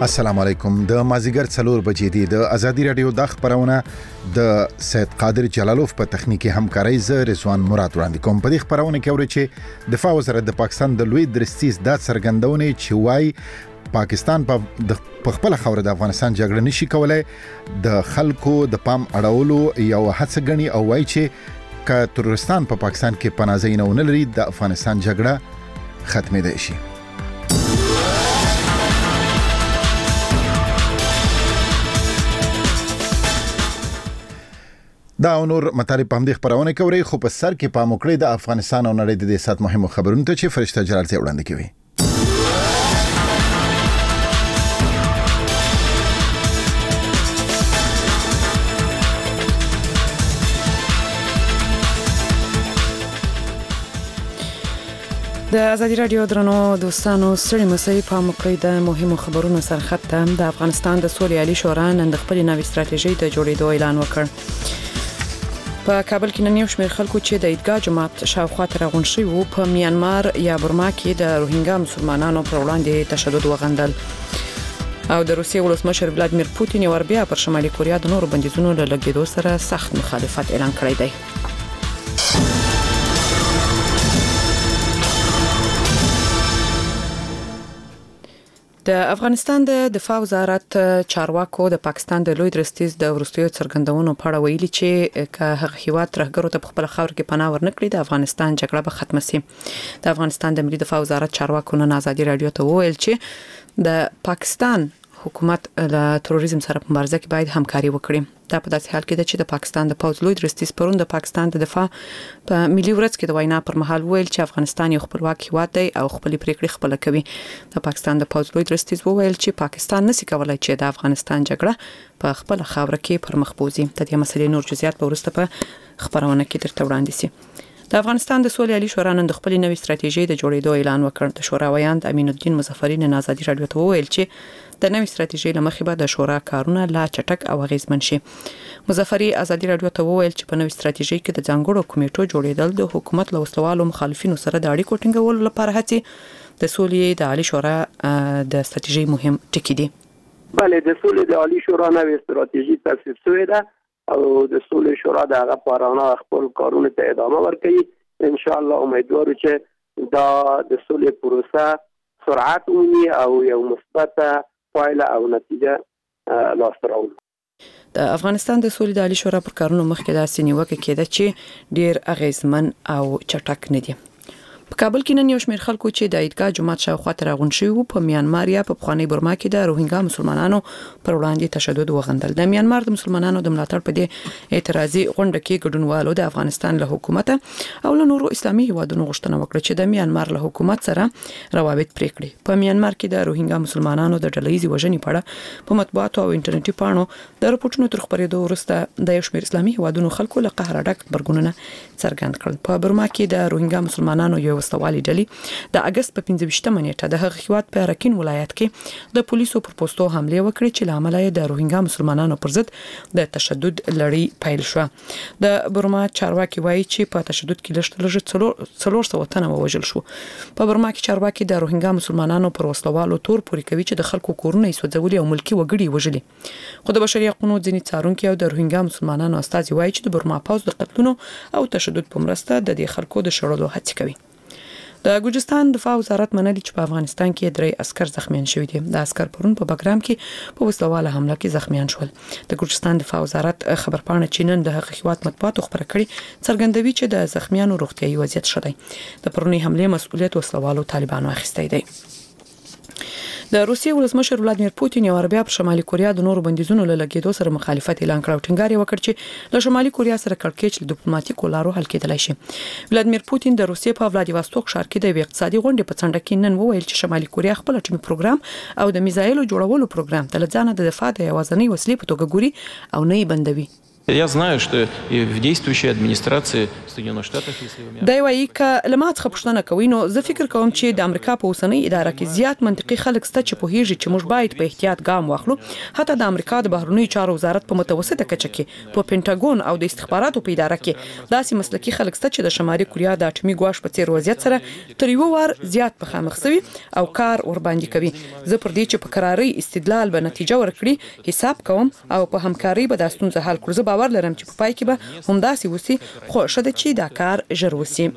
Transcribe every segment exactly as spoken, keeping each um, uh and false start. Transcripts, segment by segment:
السلام علیکم. د مازیګر څلور بجې دی د ازادي رادیو د خبرونه د سید قادر جلالوف په تخنیکی همکارۍ ز رضوان مراد وړاندې کوم. په دې خبرونه کې اوري چې دفاع وزارت د پاکستان د لوی درستیز د څرګندونې چې وای پاکستان په خپل خوره د افغانستان جګړه نشي کولای د خلکو د پام اړولو یو هڅه غني او وای چې ک ترورستان په پاکستان کې پناهځای نه لري د افغانستان جګړه ختمې ده شي. دا نور مطالب په همدې خبرونه کوي خو په سر کې پام وکړئ د افغانستان او نړۍ د دې سات مهمو خبرونو ته چې فرشته جلال ته وړاندې کوي. د ازادي رادیو درنو دوستانو ستړي مسئ پام وکړئ د مهمو خبرونو سره خط د افغانستان د سولې عالی شورا نن د خپل نوې ستراتیژي د جوړېدو اعلان وکړ. په کابل کې نن یو شمېر خلکو چې د عیدګاه جماعت شاوخوا ته راغونډ شوي وو په میانمار یا برما کې د روهینګا مسلمانانو پر وړاندې تشدد وغندل او د روسیې ولسمشر ولادیمیر پوتین یو بیا پر شمالي کوریا د نورو بندیزونو له لګیدو سره سخت مخالفت اعلان کړی دی. د افغانستان د دفاع وزارت چارواکو د پاکستان د لوی درستیز د ورستیو څرګندونو په اړه ویلي چې که هغه هیواد ترهګرو ته خپل خاور کې پناه ورنکړي د افغانستان جګړه به ختمه شي. د افغانستان د ملي دفاع وزارت چارواکو نن ازادي رادیو ته وویل چې د پاکستان حکومت له تروریزم سره په مبارزه کې باید همکاري وکړي. دا په داسې حال کې ده چې د پاکستان د پوځ لوی درستیز پرون د پاکستان د دفاع په ملي ورځ کې د وینا پر مهال ویل چې افغانستان یو خپلواک هیواد دی او خپل پریکړې خپل کوي. د پاکستان د پوځ لوی درستیز وویل چې پاکستان نشي کولای چې د افغانستان جګړه په خپل خاور کې پر مخ بوزي. د دې مسلې نور جزئیات به وروسته په خبرونه کې درته وړاندې شي. د افغانستان د سولې عالی شورا نن د خپل نوې ستراتیژي د جوړېدو اعلان وکړ. د شورا ویاند امین الدین مظفری نن ازادي رادیو ته وویل چې د نوې ستراتیژي لمخې به د شورا کارونه لا چټک او اغیزمن شي. مظفری ازادي رادیو ته وویل چې په نوې ستراتیژي کې د ځانګړو کمیټو جوړېدل د حکومت له وسلوالو مخالفینو سره د اړیکو ټینګولو لپاره هڅې د سولې د عالی شورا د ستراتیژي مهم ټکي دي. بله د سولې د عالی شورا نوې ستراتیژي تاسیس شوې ده او د سولې شورا د هغه پارانه خپل کارونه ته ادامه ورکوي. ان شاء الله امیدوارو چې دا د سولې پروسه سرعت ومني او یو مثبت پایله او نتیجه لاسته راوړي. د افغانستان د سولې د عالی شورا پر کارونو مخکې داسې نیوکه کېده چې ډیر اغیزمن او چټک نه دي. په کابل کې نن یو شمېر خلکو چې د عیدګاه جماعت شاوخوا ته راغونډ شوي وو په میانمار یا په پخواني برما کې د روهینګا مسلمانانو پر وړاندې تشدد وغندل. د میانمار د مسلمانانو د ملاتړ په دې اعتراضي غونډه کې ګډونوالو د افغانستان له حکومت او له نورو اسلامي هیوادونو غوښتنه وکړه چې د میانمار له حکومت سره روابط پرې کړي. په میانمار کې د روهینګا مسلمانانو د ډلهیزې وژنې په اړه په مطبوعاتو او انټرنیټي پاڼو د رپورټونو تر خپرېدو وروسته د یو شمېر اسلامي هیوادونو خلکو له قهره ډک غبرګونونه څرګند کړل. په برما کې د روهینګا مسلمانانو یو وسوالي ډلې د اگست په پنځه ویشتمه نیټه د هغه هیواد په راکین ولایت کې د پولیسو پر پوسټو حمله وکړه چې لامل یې د روهینګا مسلمانانو پر ضد د تشدد لړۍ پیل شو. د برما چارواکي وایي چې په تشدد کې لږ لږ څلور سوه تنه ووژل شو. په برما کې چارواکي د روهینګا مسلمانانو پر وسلوالو تور پوري کوي چې د خلکو کورونه یې سوځولي او ملکی وګړي وژلي. خو د بشري حقوقو ځینې څارونکي او د روهینګا مسلمانانو استازي وایي چې د برما پوځ د قتلونو او تشدد په مرسته د دې خلکو د شړلو هڅه کوي. د ګوجستان دفاع وزارت منلي چې په افغانستان کې درې عسكر زخمیان شوي دي. د عسكر پرون په بګرام کې په وسلواله حمله کې زخمیان شول. د ګوجستان دفاع وزارت خبرپاڼه چې نن د هغه هیواد مطبوعاتو خبره کړې څرګندوي چې د زخمیانو روغتیايي وضعیت ښه دی. د پرونی حمله مسؤلیت وسلوالو طالبانو اخیستی دی. د روسیې ولسمشر ولادیمیر پوتین یو بیا په شمالي کوریا د نورو بندیزونو له لګیدو سره مخالفت اعلان کړ او ټینګار یې وکړ چې له شمالي کوریا سره کړکېچ له ډیپلوماټیکو لارو حل کېدلای شي. ولادیمیر پوتین د روسیې په ولادیواستوک ښار کې د اقتصادي غونډې په څنډه کې نن وویل چې شمالي کوریا خپل اټومي پروګرام او د میزایلو جوړولو پروګرام د لځانه د دفاع د یوازنۍ وسیلې په توګه ګوري او نه یې بندوي. Я знаю, что и в действующей администрации Соединенных Штатов, если вы меня... دا وایي ک لمات خپښتنه کوي نو زه فکر کوم چې د امریکا په اوسنۍ اداره کې زیات منطقي خلک ست چې په هیڅ چې موږ باید په احتیاط ګام واخلو. حتی د امریکا د بهرنیو چارو وزارت په متوسطه کچه کې په پینټاګون او د استخباراتو په اداره کې داسې مسلکي خلک ست چې د شمالي کوریا د اټومي ګواښ په څیر وضعیت سره تر یو وار زیات په مخ شوي او کار ور باندې کوي. زه پر دې چې په قراري استدلال به نتیجه ورکړي حساب کوم او په همکاري به د ستونزې حل کړو. زه باور لرم چې په پای کې به همداسې وسی خو شته چې دا کار ژر وسی.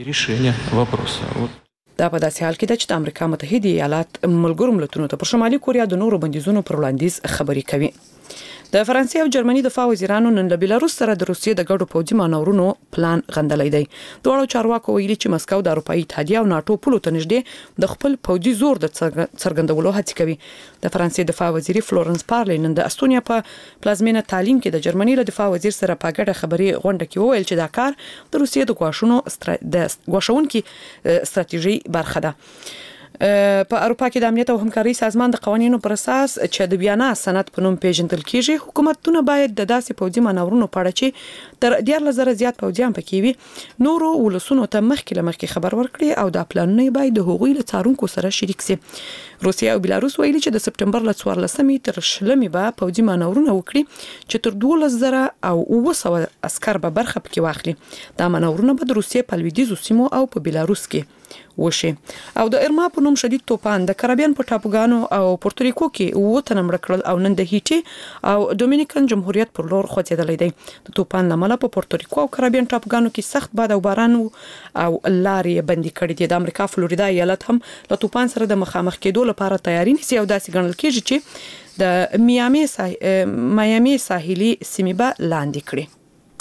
دا په داسې حال کې ده چې د امریکا متحده ایالات ملګرو ملتونو ته پر شمالي کوریا د نورو بندیزونو پر وړاندیز خبرې کوي. د فرانسې او جرمني دفاع وزیرانو نن له بیلاروس سره د روسیې د ګډو پوځي مانورونو پلان غندلې دی. دواړو چارواکو ویلي چې مسکو د اروپאי اتحادیه او ناتو پولو ته نږدې د خپل پوځي زور د څرګندولو هڅه کوي. د فرانسې دفاع وزیر فلورنس پارلی نن د استونیا په پلازمینه تعلیم کې د جرمني له دفاع وزیر سره په ګډه خبري غونډه کې وویل چې دا کار د روسیې د غواښونو د غواښونکو ستراتیژي برخه ده. په اروپا کې د امنیت او همکاري سازمان د قوانینو پر اساس چې د بیانا سند په نوم پیژندل کیږي حکومتونه باید د داسې پوځي مانورونو په اړه چې تر دیارلس زره زیات پوځیان پکې وي نورو ولسونو ته مخکې له مخکې خبر ورکړي او د پلانونه باید د هغوی له څارونکو سره شریک شي. روسیا او بیلاروس ویلي چې د سپټمبر له څوارلسمې تر شلمې به پوځي مانورونه وکړي چې تر دولس زره او اوه سوه عسكر به برخه پکې واخلي. دا مانورونه به د روسیې په لویدیځو سیمو او په بیلاروس کې وشي. او د ارما په نوم شدید توپان د کریبین په ټاپوګانو او پورتوریکو کې اوه تنه مړه کړل او نن د هیټي او دومینیکن جمهوریت پر لور خوځېدلی دی. د توپان لامل په پورتوریکو او کریبین ټاپوګانو کې سخت باد او باران او لارې بندي کړې دي. د امریکا فلوریدا ایالت هم له توپان سره د مخامخ کېدو لپاره تیاری نیسي او داسې ګڼل کېږي چې د میامي ساح... میامي ساحلي سیمې به لاندې کړي.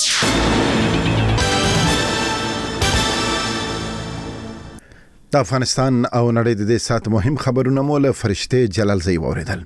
د افغانستان او نړۍ د دې سات مهم خبرونه مو له فرشته جلال زئی اوریدل.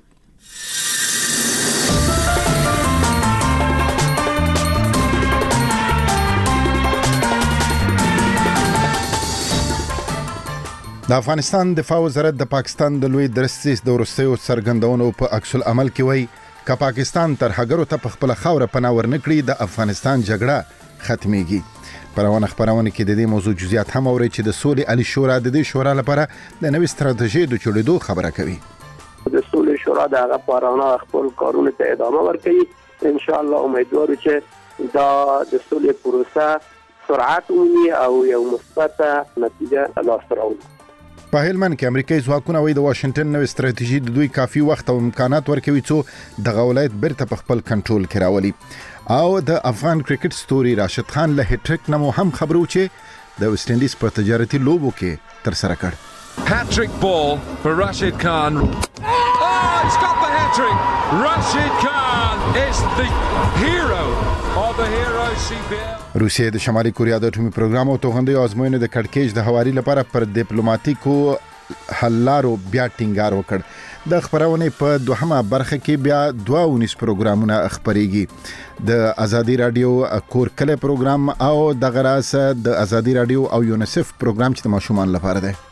د افغانستان دفاع وزارت د پاکستان د لوی درستیز د ورستیو څرګندونو په عکس العمل کې وایي ک پاکستان تر هغه ته په خپل خوره پناور نکړي د افغانستان جګړه ختميږي. پرونه خبرونه کې د دې موضوع جزئیات هم اوري چې د سولې علي شورا د دې شورا لپاره د نوې ستراتیژي د جوړېدو خبره کوي. د سولې شورا د هغه پرونه خپل کارونه ته ادامه ورکړي. ان شاء الله امیدوار چې دا د سولې پروسه سرعت ومني او یو مثبت نتیجه لاسته راوړي. په هلمند کې امریکایي ځواکونه وایي د واشنگټن نوې ستراتیژي د دوی کافي وخت او امکانات ورکوي چې د ولایت بیرته په خپل کنټرول کې راولي. او د افغان کرکټ ستوري راشد خان له هټریک نمو هم خبرو چې د ویسټ انډیز په تجارتي لوبو کې تر سره کړ. Hat-trick ball for Rashid Khan. Oh, he's got the hat-trick. Rashid Khan is the hero of the Hero C P L. روسیې د شمالي کوریا د اټومي پروګرام او توغندي ازموینې د کړکېچ د هواري لپاره پر ډیپلوماټیکو حل لارو بیا ټینګار وکړ. د خبرونه په دوهمه برخه کې بیا دوه ونیس پروګرامونه خبريږي. د ازادي رادیو کور کله پروګرام او د غراس د ازادي رادیو او یونیسف پروګرام چې د ماشومان لپاره دی.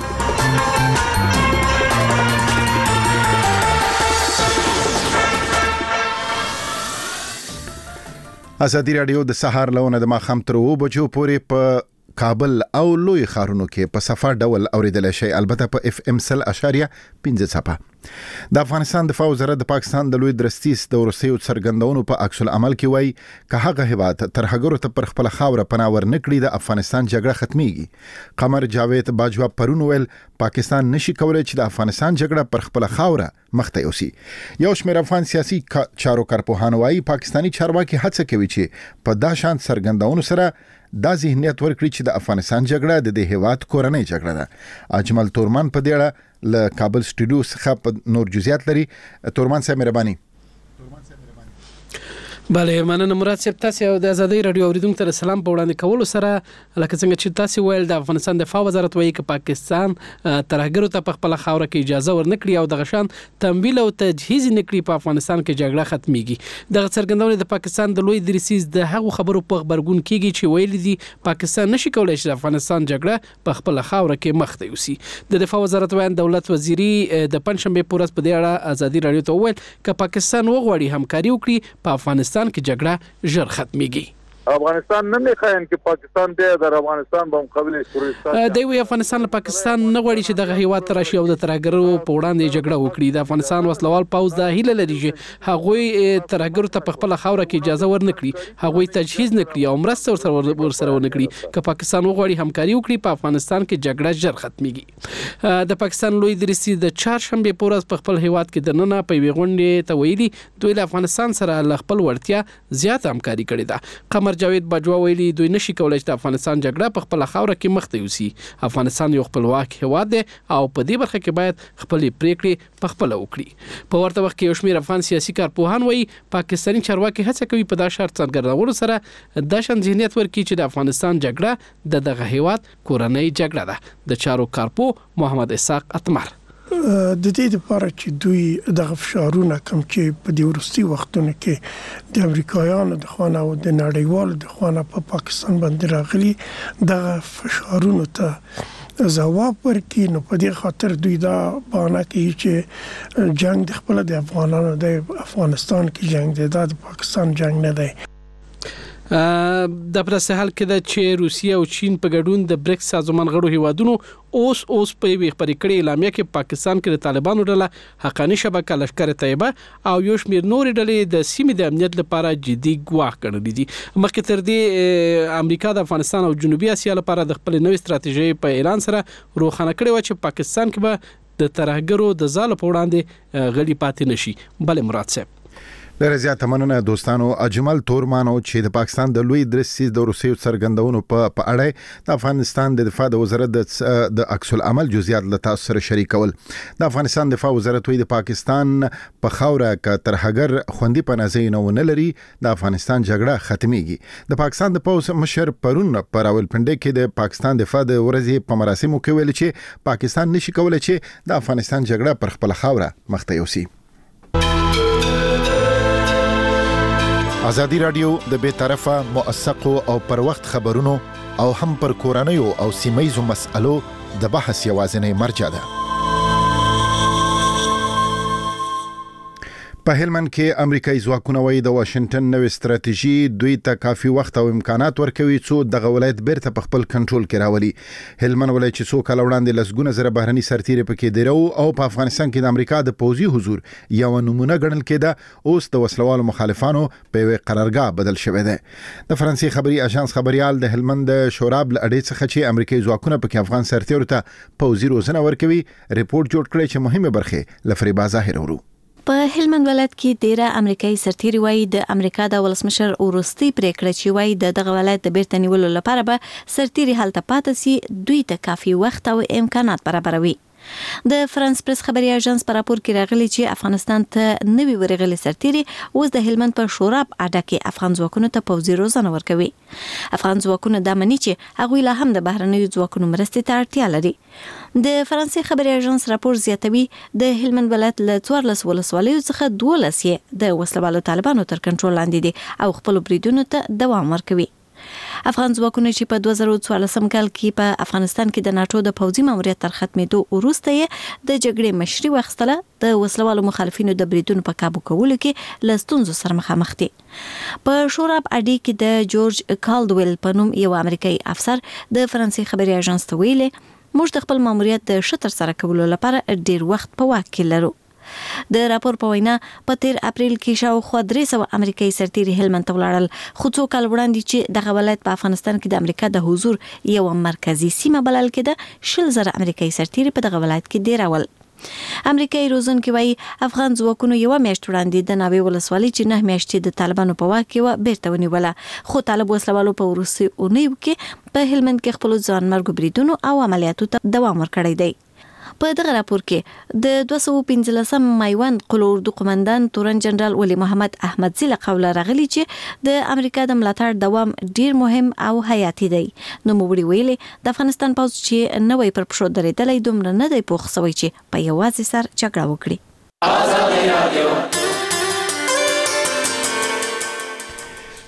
ازادي رادیو د سهار لونه د ماخام تر و بجو پورې په کابل او لوی خارونو کې په صفه ډول اوریدل شي البته په اف ام سل اشاریه پنځه صفه. د افغانستان دفاع وزارت د پاکستان د لوی درستیز د ورسېو څرګندونو په عکس العمل کې وایي که هغه هیواد تر هغه ته پر خپل خاوره پناور نکړي د افغانستان جګړه ختميږي. قمر جاوید باجوا پرون ویل پاکستان نشي کولای چې د افغانستان جګړه پر خپل خاوره مخته یوسي. یو شمېر افغان سیاسي چارو کارپوهان وایي پاکستانی چارواکي هڅه کوي چې په دا شان څرګندونو سره دا ذهنیت ورکړي چې د افغانستان جګړه د دې هیواد کورنۍ جګړه ده. اجمل تورمان په دې اړه له کابل سټوډیو څخه نور جزئیات لري. تورمان صاحب مهرباني. بله مننه مراد صاحب. تاسو د ازادي رادیو اوریدونکو ته سلام په وړاندې کولو سره لکه څنګه چې تاسو ویل د افغانستان دفاع وزارت وایي چې پاکستان ترهګرو ته په خپل خاوره کې اجازه ورنکړي او د غشان تمویل او تجهیز نکړي په افغانستان کې جګړه ختميږي. د څرګندونې د پاکستان د لوی درسیز د هغو خبرو په خبرګون کېږي چې ویل دي پاکستان نشي کولای چې د افغانستان جګړه په خپل خاوره کې مخته یوسي. د دفاع وزارت وایي دولت وزیری د پنځشنبه پورز په دې اړه ازادي رادیو ته ویل چې پاکستان وغواړي همکاري وکړي په افغانستان پاکستان کې جګړه ژر ختميږي. افغانستان نه میخواین چې پاکستان به در افغانستان په مقابل تروریستان دی وی افغانستان له پاکستان نه غواړي چې دغه هیواد ته راشي او د ترهګرو په وړاندې جګړه وکړي. د افغانستان وسلوال پوځ د هیله لري چې هغوی ترهګرو ته په خپل خاوره کې اجازه ورنکړي، هغوی تجهیز نکړي او مرسته ورسره ورسره ونکړي. که پاکستان وغواړي همکاري وکړي په افغانستان کې جګړه ژر ختميږي. د پاکستان لوی درسي د چهارشنبه په ورځ په خپل هیواد کې د نننه په ویغونډې ته ویلي دوی له افغانستان سره له خپل وړتیا زیات همکاري کړې ده. قمر جاوید باجوا ویلي دوی نشي کولای چې د افغانستان جګړه په خپل خاوره کې مخ ته یوسي. افغانستان یو خپلواک هیواد دی او په دې برخه کې باید خپل پریکړې په خپل وکړي. په ورته وخت کې یو شمېر افغان سیاسي کارپوهان وایي پاکستاني چارواکي هڅه کوي په دا شرط څرګندولو سره د شان ذهنیت ورکړي چې د افغانستان جګړه د دغه هیواد کورنۍ جګړه ده. د چارو کارپو محمد اسحاق اتمر د دې لپاره چې دوی دغه فشارونه کم چې په دې ورستي وختونو کې د امریکایانو د خوانه او د نړیوالو د خوانه په پاکستان باندې راغلي دغه فشارونو ته ځواب ورکړي، نو په دې خاطر دوی دا بهانه کوي چې جنگ د خپل د افغانانو د افغانستان کې جنگ دی، دا د پاکستان جنگ نه دی. د پرسه حال کې د چې روسیه او چین په ګډون د بریکس سازمان غړو هیوادونو اوس اوس په وی خبرې کړې اعلامیه کې پاکستان کې د طالبانو ډله حقانی شبکه لشکره طیبه او یو شمېر نورې ډلې د سیمې د امنیت لپاره جدي ګواښ ګڼلې دي. مخکې تر دې امریکا د افغانستان او جنوبي اسیا لپاره د خپل نوې ستراتیژۍ په اعلان سره روښانه کړې و چې پاکستان کې به د ترهګرو د ځاله په وړاندې غلي پاتې نشي. بل مراد صاحب ډېر زیات مننه دوستانو. اجمل تورمان او چې د پاکستان د لوی درسي د روسیې څرګندونو په اړه د افغانستان د دفاع د وزارت د عکس العمل جزئیات له تاسو سره شریکول. د افغانستان دفاع وزارت وی د پاکستان په خاوره ک ترهګر خوندي پنځه نه ونه لري د افغانستان جګړه ختميږي. د پاکستان د پوز مشر پرون پر راولپنډي کې د پاکستان دفاع د ورځې په مراسمو کې ویل چې پاکستان نشي کولای چې د افغانستان جګړه پر خپل خاوره مخ ته یوسي. ازادي رادیو د بے طرفه موثقو او پر وخت خبرونو او هم پر کورنیو او سیمایزو مسألو د بحث یوازینی مرجع ده. په هلمند کې امریکایي ځواکونه وایي د واشنگټن نوې ستراتیژي دوی ته کافي وخت او امکانات ورکوي څو دغه ولایت بیرته په خپل کنټرول کې راولي. هلمند ولایت چې څو کال وړاندې لسګونه زره بهرني سرتیري پکې دیرو او په افغانستان کې د امریکا د پوځي حضور یو نمونه ګڼل کېده، اوس د وسلوالو مخالفانو په یوه قرارګاه بدل شوی دی. د فرانسې خبري اژانس خبريال د هلمند شوراب ل اډې څخه چې امریکایي ځواکونه پکې افغان سرتیرو ته پوځي روزنه ورکوي ریپورت جوړ کړی چې مهمه برخه لفریبا ظاهر ورو. په هلمند ولایت کې ډیره امریکایي سرتیري وایي د امریکا د ولسمشر ورستي پریکړه چې وایي د دغه ولایت د بیرته نیولو لپاره به سرتیري هلته پاتې سي، دوی ته کافي وخت او امکانات برابروي. د فرانس پریس خبري اژانس پر راپور کې راغلي چې افغانستان ته نوي ورغلي سرتیري اوس د هلمند په شوراب اډه کې افغان ځواکونو ته پوځي روزنه ورکوي. افغان ځواکونه د منی چې هغوی لا هم د بهرنیو ځواکونو مرستې ته اړتیا لري. د فرانسې خبري اژانس راپور زیاتوي د هلمند ولایت له څوارلس ولسوالیو څخه دولس یې د وسلوالو طالبانو تر کنټرول لاندې دي او خپل بریدونو ته دوام ورکوي. افغان ځواکونه چې په دوه زره څوارلسم کال کې په افغانستان کې د ناتو د پوځي ماموریت تر ختمېدو وروسته یې د جګړې مشري واخیستله، د وسلوالو مخالفینو د بریدونو په کابو کولو کې له ستونزو سره مخامخ دي. په شوراب اډې کې د جورج کالدویل په نوم یو امریکایي افسر د فرانسې خبري اژانس ته ویلي موږ د خپل ماموریت د شتر سره کولو لپاره ډیر وخت په واک کې لرو. د راپور په وینا په تیر اپریل کې شاوخوا درې سوه امریکایي سرتیري هلمند ته ولاړل، خو څو کال وړاندې چې دغه ولایت په افغانستان کې د امریکا د حضور یو مرکزی سیمه بلل کېده، شل زره امریکایي سرتیري په دغه ولایت کې دیرول. امریکایي روزونکي وایي افغان ځواکونو یو میاشت وړاندې د ناوې ولسوالۍ چې نه میاشتې د طالبانو په واک کې و بیرته ونیوله، خو طالب وسلوالو په وروستي اونیو کې په هلمند کې خپل ځانمرګو بریدونو او عملیاتو ته دوام ورکړی دی. په دغه راپور کې د دوه سوه پنځلسم میوند قلو اردو قومندان تورن جنرال ولی محمد احمدزي له قوله راغلي چې د امریکا د ملاتړ دوام ډیر مهم او حیاتي دی. نو موږ ویلي د افغانستان پوځ چې نوې پر پښو درېدلې دومره نه دی پوخ سوی چې په یوازې سر جګړه وکړي.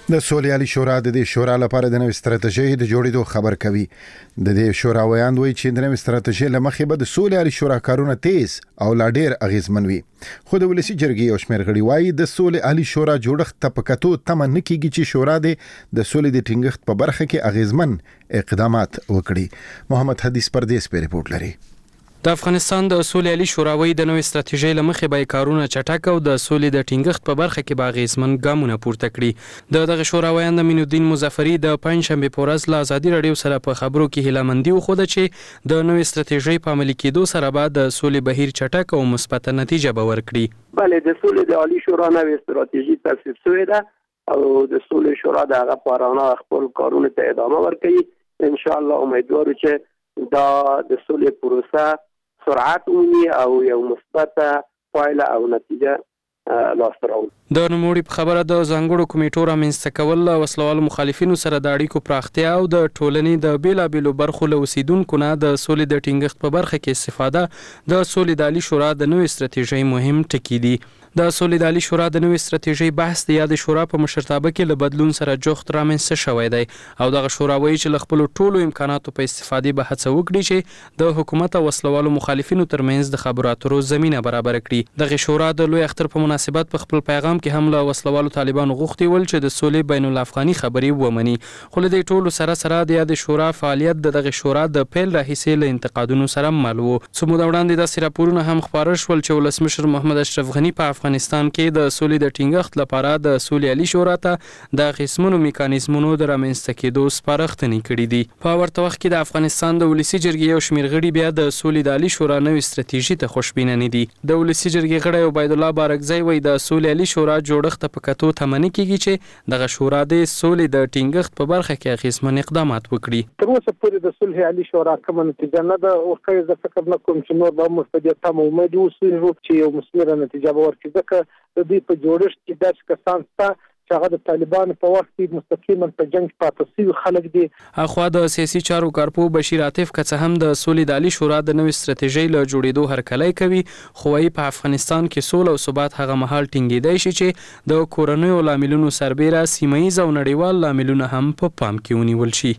د سولې شورا د دې شورا لپاره د نوې ستراتیژۍ د جوړېدو خبر کوي. د دې شورا ویاند وایي چې د نوې ستراتیژۍ لمخې به د سولې شورا کارونه تیز او لا ډېر اغیزمن وي. خو د ولسی جرګې او شمېر غړي وایي د سولې عالی شورا جوړښت ته په کتو تمه نه کیږي چې شورا د سولې د ټینګښت په برخه کې اغیزمن اقدامات وکړي. محمد حدیث پردیس په ریپورت لري. د افغانستان د سولې عالی شوراوي د نوې ستراتیژۍ لمخې به کارونه چټک او د سولې د ټینګښت په برخه کې باغیزمن ګامونه پورته کړي. د دغه شوراویان د مینودین مظفری د پنځشنبه په ورځ له ازادي رادیو سره په خبرو کې هیلمندي وخوده چې د نوې ستراتیژۍ په عملي کېدو سره به د سولې بهیر چټک او مثبت نتیجه به ورکړي. بله د سولې د عالی شورا نوې ستراتیژي تصویب شوې ده او د سولې شورا د هغه پارانه خپل کارونه ته ادامه ورکړي. ان شاء الله امیدوارو چې دا د سولې پروسه سرعت ومني او یو مثبت پایله او نتیجه لاسته راوړي. د نوموړي په خبره د ځانګړو کمیټو رامنځته کول او وسلوال مخالفینو سره د اړیکو پراختیا او د ټولنې د بیلابیلو برخو له اوسیدونکو نه د سولې د ټینګښت په برخه کې استفاده د سولې د عالی شورا د نوې ستراتیژۍ مهم ټکي دي. د سولې د عالی شورا د نوې ستراتیژۍ بحث د یاد شورا په مشرتابه کې له بدلون سره جوخت رامنځته شوی دی او دغه شورا وایي چې له خپل ټولو امکاناتو په استفادې به هڅه وکړي چې د حکومت او وسلوالو مخالفینو ترمنځ د خبرو اترو زمينه برابر کړي. دغه شورا د لوی اختر په مناسبت په خپل پیغام کې هم له وسلوالو طالبانو غوښتي ول چې د سولې بین الافغاني خبرې ومني. خو له دې ټولو سره سره د یاد شورا فعالیت د دغه شورا د پیل راهیسې له انتقادونو سره مل وو. څو موده وړاندې داسې راپورونه هم خپاره شول چې ولسمشر محمد اشرف غني په افغانستان کې د سولې د ټینګښت لپاره د سولې عالی شورا ته د قسمونو میکانیزمونو د رامنځته کېدو سپارښتنې کړې دي. په ورته وخت کې د افغانستان د ولسی جرګې او شمېر غړي بیا د سولې د عالی شورا نوې ستراتیژي ته خوشبینه نه دي. د ولسی جرګې غړی عبید الله بارکزی وایي د سولې عالی شورا جوړښت په کتو تمنې کیږي چې دغه شورا د سولې د ټینګښت په برخه کې اغیزمن اقدامات وکړي. تر اوسه پورې د صلح عالی شورا کوم نتیجه نه ده ورکړې. زه فکر نه کوم چې نور به موږ په دې تمه امید اوسو چې یو مثمره نتیجه به ورکړي. ځکه د دې په جوړښت کې داسې کسان شته چې هغه د طالبانو په وخت کې مستقیما په جنگ پاتې شوي خلک دي. اخوا د سیاسي چارو کارپو بشیر عاطف که څه هم د سولې د عالی شورا د نوې ستراتیژۍ له جوړېدو هرکلی کوي خو وايي په افغانستان کې سوله او ثبات هغه مهال ټینګېدی شي چې د کورنیو لاملونو سربیره سیمه ییز او نړیوال لاملونه هم په پام کې ونیول شي.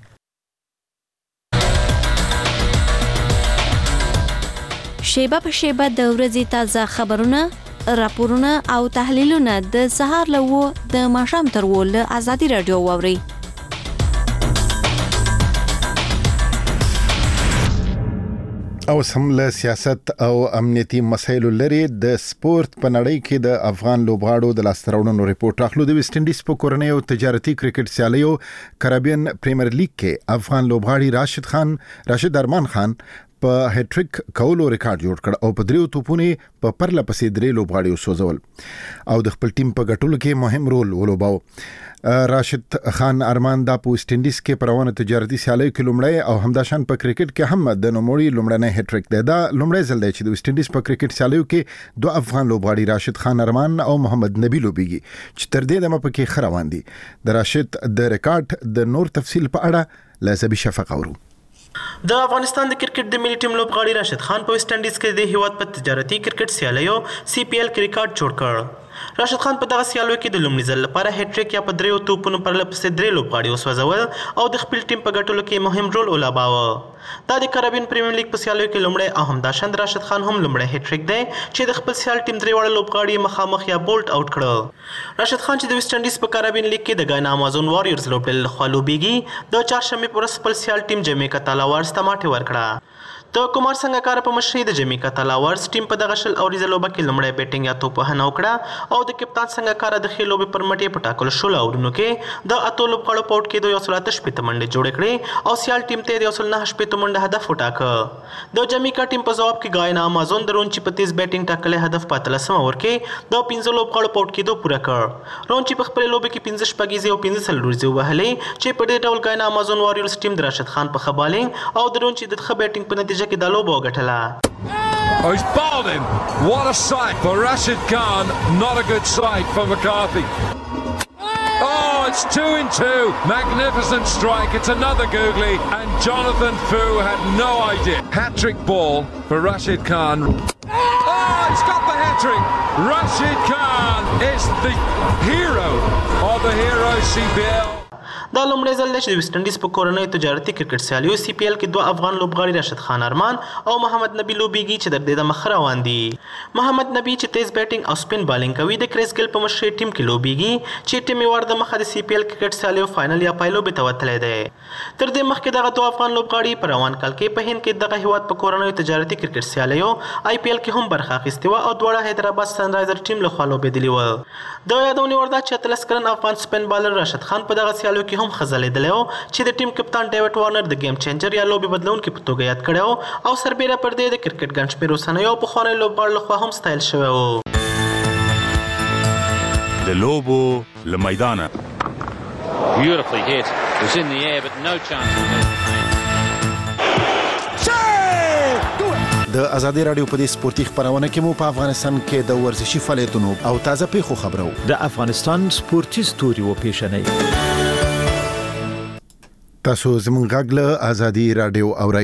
شیبه په شیبه د ورځې تازه خبرونه، راپورونه او تحلیلونه د سهار له و د ماښام تر و له ازادي رادیو واوري. او سم له سیاست او امنیتي مسایلو لري د سپورت په نړۍ کې د افغان لوبغاړو د لاسته راوړنو ریپورت راخلو. د ویسټ انډیز په کورنۍ او تجارتي کرکټ سیالیو کریبین پریمیر لیګ کې افغان لوبغاړي راشد خان راشد ارمان خان په هټریک کولو ریکارډ جوړ کړ او په دریو توپونو په پرله پسې درې لوبغاړي وسوځول او د خپل ټیم په ګټلو کې مهم رول ولوباو. راشد خان ارمان د ویسټ انډیز کې پروانه تجارتي سیالیو کې لومړی او همداشان په کرکټ کې هم د نوموړي لومړنی هټریک دی. دا لومړی ځل دی چې د ویسټ انډیز په کرکټ سیالیو کې دوه افغان لوبغاړي راشد خان ارمان او محمد نبی لوبيږي چې تر دې دمه پکې خروان دي. د راشد د ریکارډ د نور تفصیل په اړه لازبي شفق اورو. د افغانستان د کرکټ د ملي ټیم لوبغاړي راشد خان په ویسټ انډیز کې د هیواد په تجارتي کرکټ سیالیو سی پی ایل کې ریکارډ جوړ کړ. راشد خان په دغه سیالیو کې د لومړي ځل لپاره هټریک یا په دریو توپونو پر لپسې درې لوبغاړي وسوځول او د خپل ټیم په ګټلو کې مهم رول ولوباوه. دا د کریبین پریمیر لیګ په سیالیو کې لومړی او همداشان راشد خان هم لومړی هټریک دی چې د خپل سیال ټیم درې وړه لوبغاړي مخامخ یا بولټ اوټ کړل. راشد خان چې د ویسټ انډیز په کریبین لیګ کې د ګانا امازون واريورز لوبډلې لخوا لوبیږي د چهارشنبې په ورځ خپل سیال ټیم جمیکا تالاوارز ته ماتې ورکړه. د کومار سنگکار په مشرۍ د جمیکا تالاورز ټیم په دغه شل اوریزه لوبه کې لومړی بیټینګ یا توپ وهنه وکړه او د کپتان سنگکار د ښې لوبې پر مټ یې په ټاکلو شلو اورونو کې د اتو لوبغاړو په اوټ کېدو یو سل اته شپېته منډې جوړې کړې او سیال ټیم ته یې د یو سل نهه شپېتو منډه هدف وټاکه. د جمیکا ټیم په ځواب کې ګاینا امازون د رونچي په تیز بیټینګ ټاکلی هدف په اتلسمه اوور کې د پنځه لوبغاړو په اوټ کېدو پوره کړ. رونچي په خپلې لوبې کې پنځه شپږیزې او پنځه څلوریزې ووهلې چې په دې ډول ګاینا امازون واريورز ټیم د راشد خان په ښه بالینګ او د رونچي د ښه بیټینګ په نتیجه کې دا لوبه وګټله. Oh, he's bowled him. What a sight for Rashid Khan. Not a good sight for McCarthy. Oh, it's two in two. Magnificent strike. It's another googly. And Jonathan Fu had no idea. Hat-trick ball for Rashid Khan. Oh, he's got the hat hat-trick. Rashid Khan is the hero of the Hero C P L. دا لومړی ځل دی چې د ویسټ انډیز په کورنۍ تجارتي کرکټ سیالیو سی پی ال کې دوه افغان لوبغاړي راشد خان ارمان او محمد نبی لوبیږي چې د دې د مخ روان دي. محمد نبی چې تیز بیټینګ او سپین بالینګ کوي د کریس ګل په مشرۍ ټیم کې لوبیږي چې ټیم یې ور د مخه د سی پی ال کرکټ سیالیو فائنل یا پایلوبې ته وتلی دی. تر دې مخکې دغه دوه افغان لوبغاړي په روان کال کې په هند کې دغه هیواد په کورنۍ تجارتي کرکټ سیالیو آی پی ال کې هم برخه اخیستې وه او دواړه حیدرآباد سنرایزر ټیم لخوا لوبېدلي وه. د یادونې وړ ده چې اتلس کلن افغان سپین بالر راشد خان په دغه سیالیو کې هم ښه ځلېدلی و چې د ټیم کپتان ډیوډ وارنر د گیم چینجر یا لوبې بدلونکي په توګه یاد کړی و او سربیره پر دې د کرکټ ګڼ شمېر اوسنیو او پخوانیو لوبغاړو لخوا هم ستایل شوی و. د لوبو له میدانه Beautifully hit. It was in the air but no chance of it. د ازادي رادیو په دې سپورتي خبرونه کې مو په افغانستان کې د ورزشي فعالیتونو او تازه پیښو خبرو د افغانستان سپورتي ستوري و پیښنې. تاسو زموږ غږ له ازادي رادیو اورئ.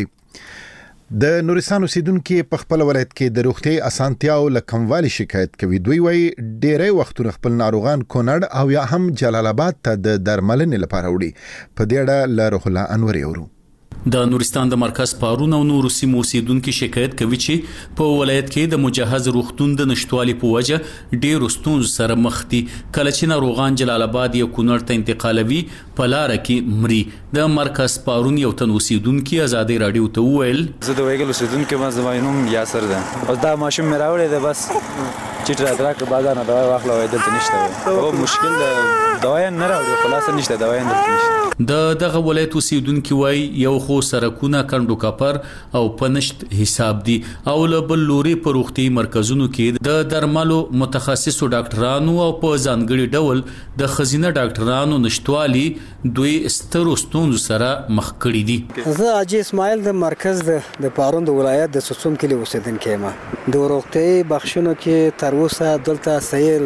د نورستان اوسیدونکو په خپل ولایت کې د روغتي اسانتیاو لکموالي شکایت کوي. دوی وايي ډېرې وختونه خپل ناروغان کونړ او یا هم جلال آباد ته د درملنې لپاره وړي. په دې اړه له روح الله انور یورو. د نورستان د مرکز پارون او نورو سیمو اوسیدونکو شکایت کوي چې په ولایت کې د مجهز روغتون د نشټوالي په وجه ډېر ستونزو سره مخ دي. کله چې ناروغان جلال آباد یا کونړ ته انتقالوي په لار کې مري. د مرکز پارون یو تن اوسیدونکو ازادي رادیو ته وویل زه د ویګل اوسیدونکو ما زماینوم یاسر ده او دا ماشوم مې راوړی ده بس چې تر دراک بازار نه دوا واخلو دلته نشته او مشکل ده دوا نه راوړي خلاص نشته دوا نه نشته. د دغه ولایت اوسیدونکو وای یو خو سرکونه کندو کاپر او پنشت حساب دي او له بل لوري په روغتي مرکزونو کې د درملو متخصصو ډاکټرانو او په ځانګړي ډول د خزینه ډاکټرانو نشټوالي دوی سترو ستونزو سره مخ کړي دي. زه اجي اسماعیل د مرکز د پارون د ولایت د سوسوم کلی اوسیدونکو یم. د روغتي بخښونو کې تر اوسه دلته صحیح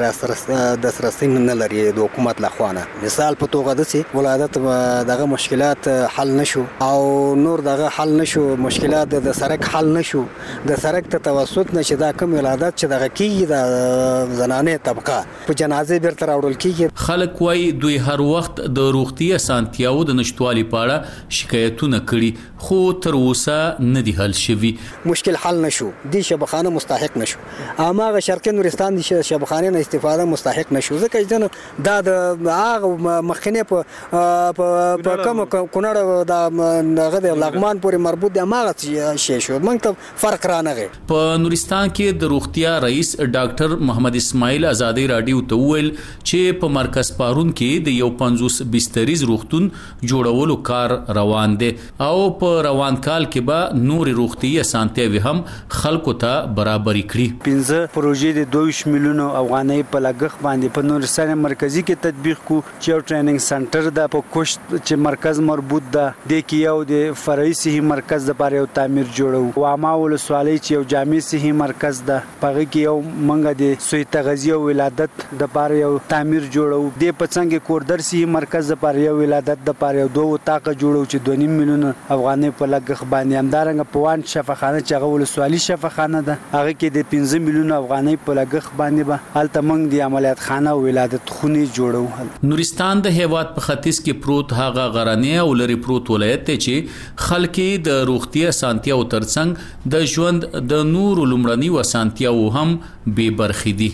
د سرسي نه لري د حکومت لخوا نه. مثال په توګه د سي ولادت دغه مشکلات حل نشو او نور دغه حل نشو مشکلات د سرک حل نشو د سرک ته توسط نشي دا کوم ولادت چې دغه کیږي د زنانه طبقه په جنازه بیرته راوړل کیږي. خلک وای دوی هر وخت د روغتي اسانتیاو د نشټوالي پاړه شکایتونه کړي خو تر اوسه نه دی حل شوی. مشکل حل نشو دي شبخانه مستحق نشو اماغه شرقي نورستان دي شبخانه نه استفاده مستحق نشو ځکه چې دا د هغه مخکنه په په کوم کونړ د هغه د لغمان پورې مربوط دی ماغه شي شو موږ ته فرق را نه غي. په نورستان کې د روغتیا رئیس ډاکټر محمد اسماعیل ازادي رادیو ته ویل چې په مرکز پارون کې د یو پنځوس بستریز روغتون جوړولو کار روان دی او په روان کال کې به نور روغتي اسانتیاوي هم خلکو ته برابرۍ کړي. پنځه پروژې د دویش میلیونو افغانۍ په لګښت باندې په نورستان مرکزی کې تطبیق کو چې یو ټریننګ سنټر د په کوشت چې مرکز مربوط ده د کې یو د فرعي صحي مرکز د لپاره یو تعمیر جوړو او ما ولسوالۍ چې یو جامع صحي مرکز ده پغه کې یو منګه د سوی تغذیه او ولادت د لپاره یو تعمیر جوړو د پڅنګ کوردر صحي مرکز د لپاره یو ولادت د لپاره یو دوه طاقه جوړو چې دوه نیم میلیون افغانۍ په لګښت باندې همدارنګه پوان شفاخانه چې هغه ولسوالۍ شفاخانه ده هغه کې د پنځه میلیون افغانۍ په لګښت باندې به الته منګ د عملیات خانه او ولادت خونې جوړو. نورستان د هیواد په ختیځ کې پروت هغه غرنی او لري پروت ولایت ته چې خلک د روغتي اسانتیا او ترڅنګ د ژوند د نور لومړني وسانتیا او هم به برخې دي.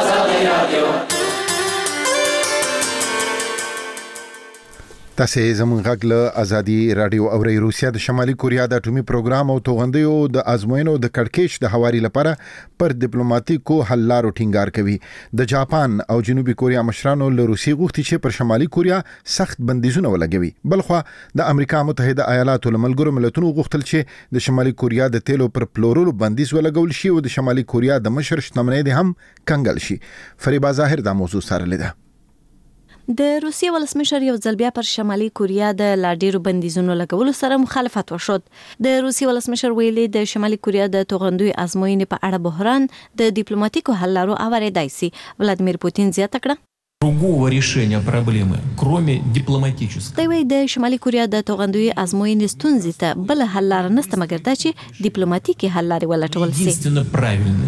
تاسو زموږ غږ له ازادي رادیو اوري. روسیا د شمالي کوریا د اټومي پروګرام او توغندیو د ازموینو د کړکېچ د حواري لپاره پر ډیپلوماټیکو حل لارو ټینګار کوي. د جاپان او جنوبي کوریا مشرانو له روسي غوښتي چې پر شمالي کوریا سخت بندیزونه ولګوي. بلخوا د امریکا متحده ایالاتو له ملګرو ملتونو غوښتل چې د شمالي کوریا د تیلو پر پلورلو بندیز ولګول شي او د شمالي کوریا د مشر شتمنۍ د هم کنګل شي. فریبا ظاهر دا موضوع سره لیده. د روسیې ولسمشر یو ځل بیا پر شمالي کوریا د لاډیرو بندیزونو لګولو سره مخالفت وشود. د روسیې ولسمشر ویلي د شمالي کوریا د توغندوی ازموینې په اړه بحران د ډیپلوماټیکو حل لارو اوریدای شي. ولادیمیر پوتین زیاته کړه другого решения проблемы, кроме дипломатического. دی وی د شمالي کوریا د توغندوی ازموینې ستونزې ته بل حل لار نشته مګر دا چې ډیپلوماټیکي حل لارې ولټول شي. Единственно правильный.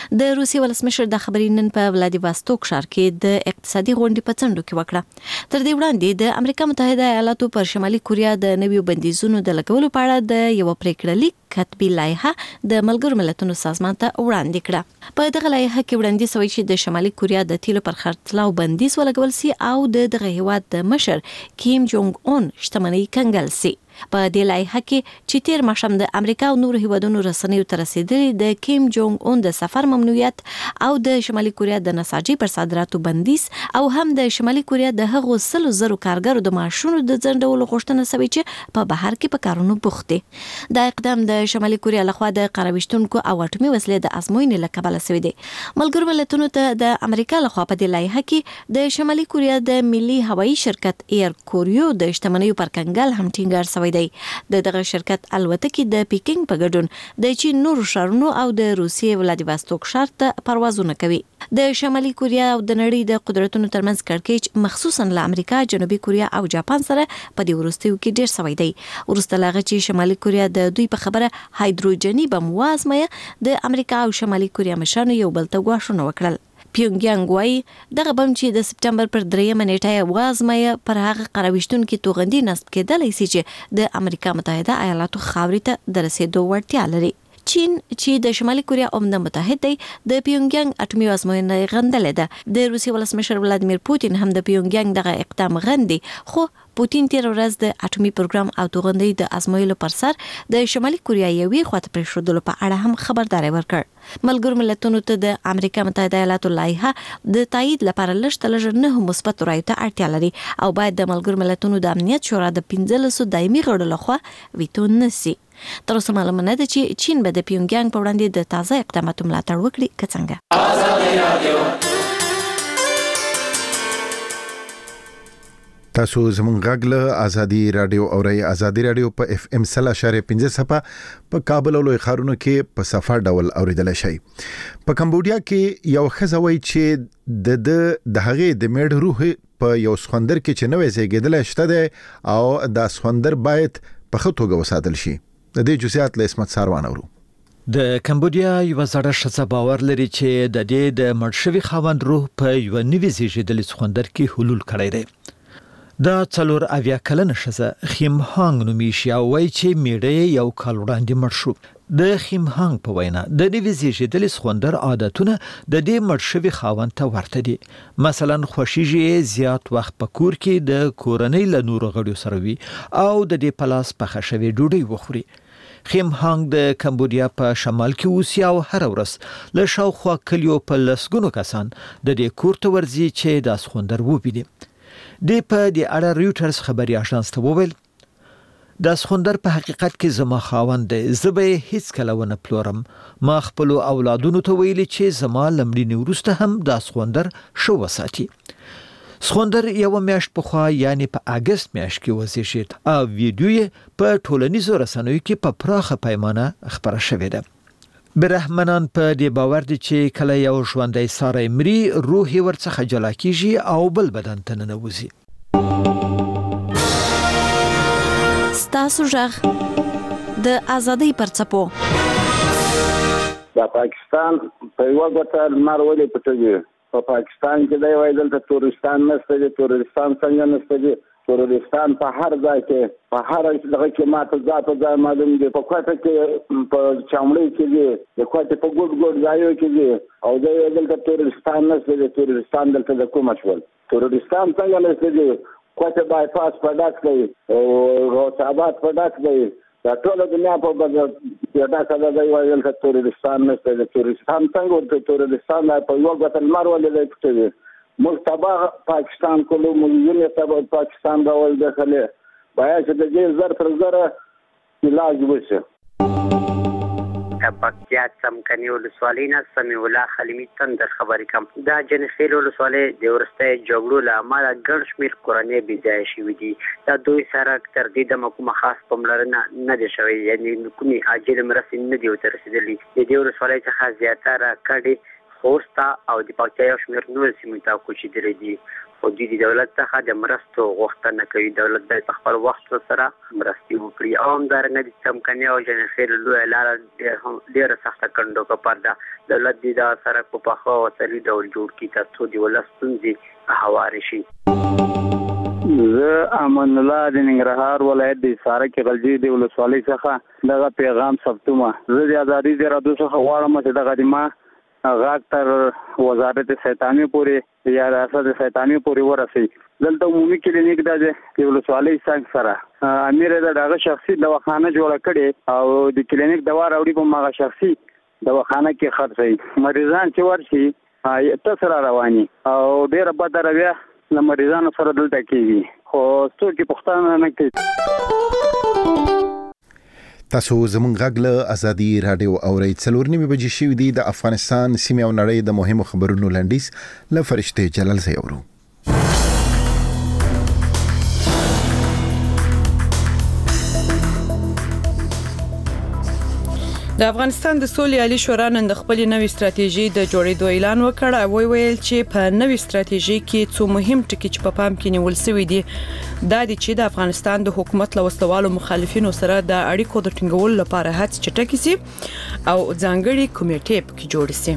د روسي ولسمشر د خبرې نن په ولادیواستوک ښار کې د اقتصادي غونډې په څنډو کې وکړه. تر دې وړاندې د امریکا متحده ایالاتو پر شمالي کوریا د نویو بندیزونو د لګولو په اړه د یو پریکړه لیک کتبي لایحه د ملګرو ملتونو سازمان ته وړاندې کړه. په دغه لایحه کې وړاندې شوی چې د شمالي کوریا د تیلو پر خرڅلاو بندیز ولګول سي او د دغه هیواد د مشر کیم جونګ اون شتمنۍ کنګل سي. په دې لایحه کې چې تیر ماښام د امریکا او نورو هیوادونو رسنیو ته رسیدلي د کیم جونګ اون د سفر ممنوعیت او د شمالي کوریا د نساجي پر صادراتو بندیز او هم د شمالي کوریا د هغو سلو زرو کارګرو د معاشونو د ځنډولو غوښتنه شوې چې په بهر کې په کارونو بوخت دي. دا اقدام د شمالي کوریا لخوا د قراویشتونکو او اټومي وسلې د ازموینې له کبله شوی دی. ملګرو ملتونو ته د امریکا لخوا په دې لایحه کې د شمالي کوریا د ملي هوایي شرکت ایر کوریو د شتمنیو پر کنګل هم ټینګار شوی دی. د دغه شرکت الوتکې د پیکینګ په ګډون د چین نورو ښارونو او د روسیې ولادیواستوک ښار ته پروازونه کوي. د شمالي کوریا او د نړۍ د قدرتونو ترمنځ کړکېچ مخصوصا له امریکا، جنوبي کوریا او جاپان سره په دې وروستیو کې ډیر شوی دی. وروسته له هغه چې شمالي کوریا د دوی په خبره هایدروجني بم وازمایه، د امریکا او شمالي کوریا مشرانو یو بل ته غواښونه وکړل. پیونګیانګ وایي دغه بم چې د سپټمبر پر دریمه نیټه وازمایه پر هغه قراویشتونکو توغندي نصب کېدلی سي چې د امریکا متحده ایالاتو خاورې ته د رسیدو وړتیا لري. چین چې د شمالي کوریا عمده متحد دی د پیونګیانګ اټومي ازموینه غندلې ده. د روسي ولسمشر ولادیمیر پوتین هم د پیونګیانګ دغه اقدام غندي، خو پوتین تیر ورځ د اټومي پروګرام او توغندي د ازمویلو پر سر د شمالي کوریا یوې خواته پرېښودلو په اړه هم خبرداري ورکړ. ملګرو ملتونو ته د امریکا متحده ایالاتو لایحه د تایید لپاره لږ تر لږه نه مثبت رایو ته اړتیا لري او باید د ملګرو ملتونو د امنیت شورا د پنځلسو دایمي غړو لخوا ویتو نشي. تر اوسه معلومه نه ده چې چین به د پیونګیانګ په وړاندې د تازه اقداماتو ملاتړ وکړي که څنګه. تاسو زموږ غږ له ازادي رادیو اورئ. ازادي رادیو په اف ام سل اشاره پنځه صفه په کابل او لوی ښارونو کې په صفه ډول اوریدل شي. په کمبودیا کې یو خزوي چې د د هغه د میډ روح په یو سخندر کې چې نوې زیږیدل شته ده او د سخندر باید په خطوګه وساتل شي. د دې جزئیات له اسمت ساروان اورو. د کمبودیا یو زړه شڅه باور لري چې د دې د مرشوي خاوند روح په یو نوې زیږیدل سخندر کې حلول کړی دی. دا څلور اویا کلنه ښځه خیم هانګ نومیږي او وایي چې میړه یو کال وړاندې مړ شو. د خیم هانګ په وینا د نوې زیږیدلې سخندر عادتونه د دې مړ شوي خاوند ته ورته دي. مثلا خوښیږي زیات وخت په کور کې د کورنۍ له نورو غړو سره وي او د دې په لاس پخه شوې ډوډۍ وخوري. خیم هانګ د کمبودیا په شمال کې اوسي او هر ورځ له شاوخوا کلیو په لسګونو کسان د دې کور ته ورځي چې د سخندر وویني. د په د اړه ریوټرز خبري اژانس ته وویل د سخندر په حقیقت کې زما خاوند دی، زه به هیڅ کله ونه پلورم. ما خپل اولادونو ته ویلي چې زما لمړي وروسته هم د سخندر شو وساتي. سخندر یو میاشت پخوا یعنی په اگست میاشت کې وزیږید او ویډیو یې په ټولنیزو رسنیو کې په پراخه پیمانه خبره شوې ده. برهمنان په دې باور دي چې کله یو ژوندی ساری مري روح یې ورڅخه جلا کیږي او بل بدن ته ننوځي. ستاسو غږ د ازادۍ پرڅپو. د پاکستان په یو ګټه لمر ولې پټوي. په پاکستان کې دی وایي دلته تورستان نشته دی. تورستان څنګه نشته دی؟ تورستان په هر ځای کې په هر ځای کې ماته ځای په ځای معلوم دي. په کوټه کې په چمړې کې دي، د کوټه په ګډ ګډ ځایو کې دي او دا دلته تورستان نشته دی. تورستان دلته د کومه شول؟ تورستان څنګه نشته دی؟ کوټه بای پاس په ډاک دی او روسابات په ډاک دی. دا ټول دنیا په بل دا څنګه دی وایي دلته تورستان نشته دی. تورستان څنګه ورته تورستان په یو ګټل مر ولې پټوي. مستبا پاکستان کولو مليونه تبع پاکستان راول داخله باید چې د دې زر تر زر علاج وشي. پکتیا څمکني ولسوالۍ نه سمیع الله خلیمي تندر خبرې کوم. دا جنخیل ولسوالۍ د ورسته جګړو له امله ګڼ شمېر کورنۍ بېځایه شوي دي. دا دوی سره تر دې دمه کومه خاص پاملرنه نه ده شوې، یعنې کومې عاجلې مرستې نه دي ورته رسېدلي. د دې ولسوالۍ څخه زیاتره کډې خوست او د پکتیا یو شمېر نور سیمو ته کوچېدلي دي. خو دوی د دولت څخه د مرستو غوښتنه کوي. دولت باید په خپل وخت سره مرستې وکړي او همدارنګه د څمکني او جنخیل لویه لاره ډېره سخته کنډو کپر ده. دولت دې دا سړک په پخه او عصري ډول جوړ کړي تر څو د ولس ستونزې هوارې شي. زه امان الله د ننګرهار ولایت د حصار کې غلجي د ولسوالۍ څخه دغه پیغام ثبتومه. زه د ازادي د رادیو څخه غواړم چې دغه د ما غاک تر وزارت سیطانی پورې یا ریاست سیطانی پورې ورسي. دلته عمومي کلینیک د ولسوالۍ څنګه سره امیر دغه شخصي دواخانه جوړه کړي او د کلینیک دوا راوړي په ماغه شخصي دواخانه کې خرڅي. مریضان چې ورشي تاسو را رواني او ډېر بد رویه له مریضانو سره دلته کېږي خو څوک پښتانه نه کوي. تاسو زمونږ غږ له ازادي رادیو اورئ. څلور نیمې بجې شوې دي. د افغانستان سیمې او نړۍ د مهمو خبرونو لنډیز له فرشتې جلال زه اورو. د افغانستان د سولې عالی شورا نن د خپل نوې ستراتیژي د جوړېدو اعلان وکړ او ویل چې په نوې ستراتیژي کې څو مهم ټکي چې په پام کې نیول شوی دي دا دي چې د افغانستان د حکومت له وسلوالو مخالفینو سره د اړیکو د ټینګولو لپاره هڅې چټکې سي او ځانګړي کمیټې پکې جوړ سي.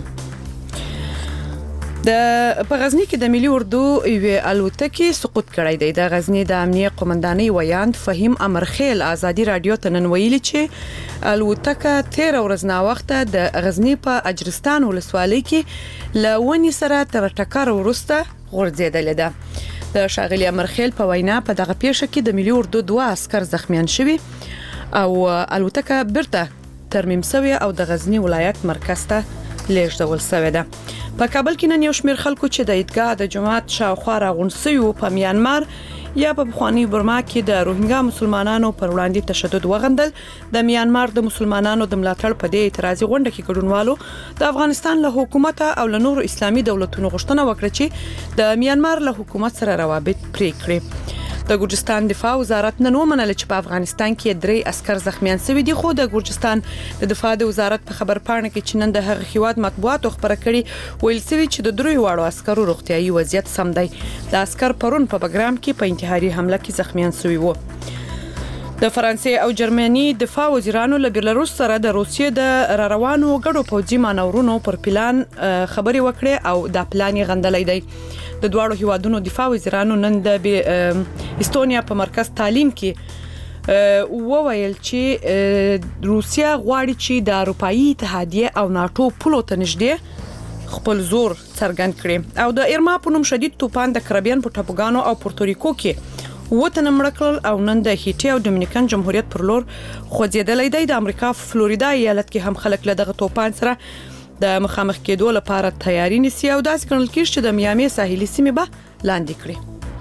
د په غزنی کې د ملي اردو یو الوتکې سقوط کړی دی. د غزنی د امنیه قومندانۍ ویاند فهیم امرخیل ازادي رادیو ته نن ویلي چې الوتکه تیر ورځ نا وخته د غزنی په اجرستان ولسوالۍ کې لونی سره تر ټکر ورسته غورځیدلې ده. د شاغلی امرخیل په وینا په دغه پیښه کې د ملي اردو دوه عسكر زخمیان شوي او الوتکه برته ترمیم شوی او د غزنی ولایت مرکز ته لیږدول شوی ده. په کابل کې نن یو شمېر خلکو چې د عیدګاه د جماعت شاوخوا راغونډ شوي په میانمار یا په پخوانی برما کې د روهینګا مسلمانانو پر وړاندې تشدد وغندل. د میانمار د مسلمانانو د ملاتړ په دې اعتراضي غونډه کې ګډونوالو د افغانستان له حکومت او له نورو اسلامي دولتونو غوښتنه وکړه چې د میانمار له حکومت سره روابط پرې کړي. د ګورجستان دفاع وزارت نن ومنله چې په افغانستان کې درې عسكر زخمیان شوي دي خو د ګورجستان د دفاع د وزارت په خبر پاڼه کې چې نن د هغه هیواد مطبوعات خبره کړي ویل شوی چې د دروي واړو عسکرو روغتيایي وضعیت سم دی. د عسكر پرون په بګرام کې په انتحاري حمله کې زخمیان شوي وو. د فرانسې او جرمني دفاع وزیرانو له بیلاروس سره د روسیې د را روانو غړو پوځي مانورونو پر پلان خبري وکړي او دا پلان یې غندلې دی. د دواړو هیوادونو دفاع وزیرانو نن د استونیا په مرکز تعلیم کې وویل چې روسیا غواړي چې د اروپאי اتحادیه او ناتو پولو ته نږدې خپل زور څرګند کړي او د ایرما په نوم شدید طوفان د کریبیان په ټاپوګانو او پورتوریکو کې وطن مړکل او نن د هیټي او ډومینیکن جمهوریت پر لور خوځېدلې دی. د امریکا فلوریدا ایالت کې هم خلک له دغه طوفان سره د مخامخ کېدو لپاره تیاری نیسي او داسې ګڼل کېږي چې د میامي ساحلي سیمې به لاندې کړي.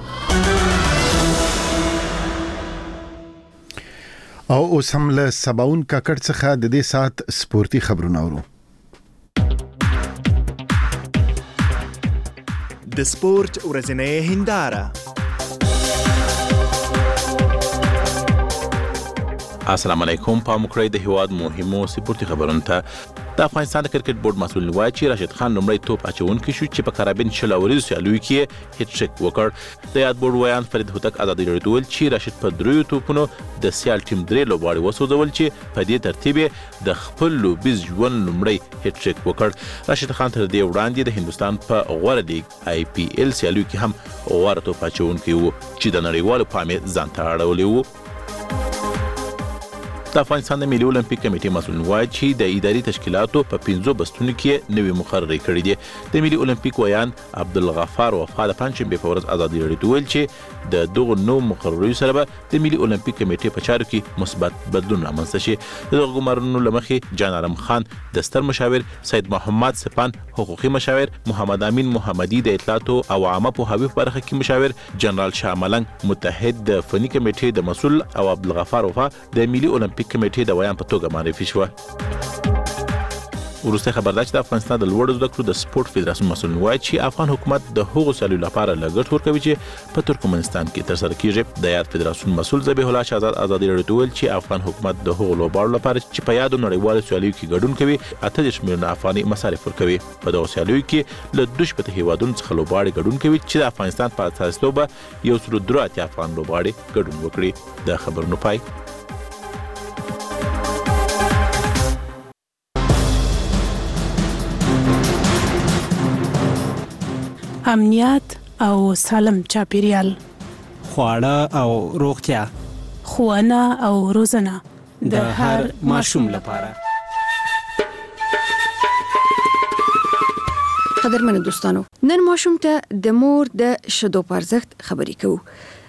او اوس هم له سباون کاکړ څخه د دې سات سپورتي خبرونه اورو. د سپورت ورځنۍ هنداره. السلام علیکم. په مکرې د هواد مهمو سپورتي خبرونو ته د افغانستان د کرکټ بورډ مسؤل وایي چې راشد خان لومړی توپ اچونکی شو چې په کارابین شلاوري سیالوي کې هټ ټریک وکړ. د یاد بورډ ویان فرید هوتک ازادي رادیو ول چې راشد په دریو توپونو د سیال ټیم درې لوبغاړي وسوځول چې په دې ترتیب د خپل لوبیز ژوند لومړی هټ ټریک وکړ. راشد خان تر دې وړاندې د هندستان په غوړه لیګ آی پی ایل سیالوي کې هم غوړه توپ اچونکی وو چې د نړیوالو پامې ځان ته اړولې وو. د افغانستان د ملي اولمپیک کمیټې مسؤل وایي چې د اداري تشکیلاتو په پنځو بستونو کې نوې مقررې کړې دي. د ملي اولمپیک ویان عبدالغفار وفا د پنځشنبې په ورځ ازادي رادیو ویل چې د دغو نو مقررو سره به د ملي اولمپیک کمیټې په چارو کې مثبت بدلون رامنځته شي. د ګمارونو لمخې جان عالم خان د ستر مشاور سید محمد سپان حقوقي مشاور محمد امین محمدي د اطلاعات او عامه پوهاوي په برخه کې مشاور جنرال شاه ملنګ متحد د فني کمیټې د مسؤل او عبدالغفار وفا د ملي اولمپیک کمیټې د ویان په توګه معرفي شو. ورسته خبر ده چې د افغانستان د لوړ زده کړو د سپورت فدراسیون مسؤلین وایي چې افغان حکومت د هغو سیالیو لپاره لګښت ورکوي چې په ترکمنستان کې ترسره کیږي. د یاد فدراسیون مسؤل ذبیح الله شهزاد ازادي راډیو ته ویل چې افغان حکومت د هغو لوبغاړو لپاره چې په یادو نړیوالو سیالیو کې ګډون کوي اته دېرش میلیونه افغاني مصارف ورکوي. په دغو سیالیو کې له دوه شپېته هیوادونو څخه لوبغاړي ګډون کوي چې د افغانستان په استازیتوب یو سل درې اتیا افغان لوبغاړي ګډون وکړي. د خبرونو پای. امنیت او سالم چاپیریال، خواړه او روغتیا، ښوونه او روزنه د هر ماشوم لپاره. قدرمنو دوستانو، نن ماشوم ته د مور د شیدو په ارزښت خبرې کوو.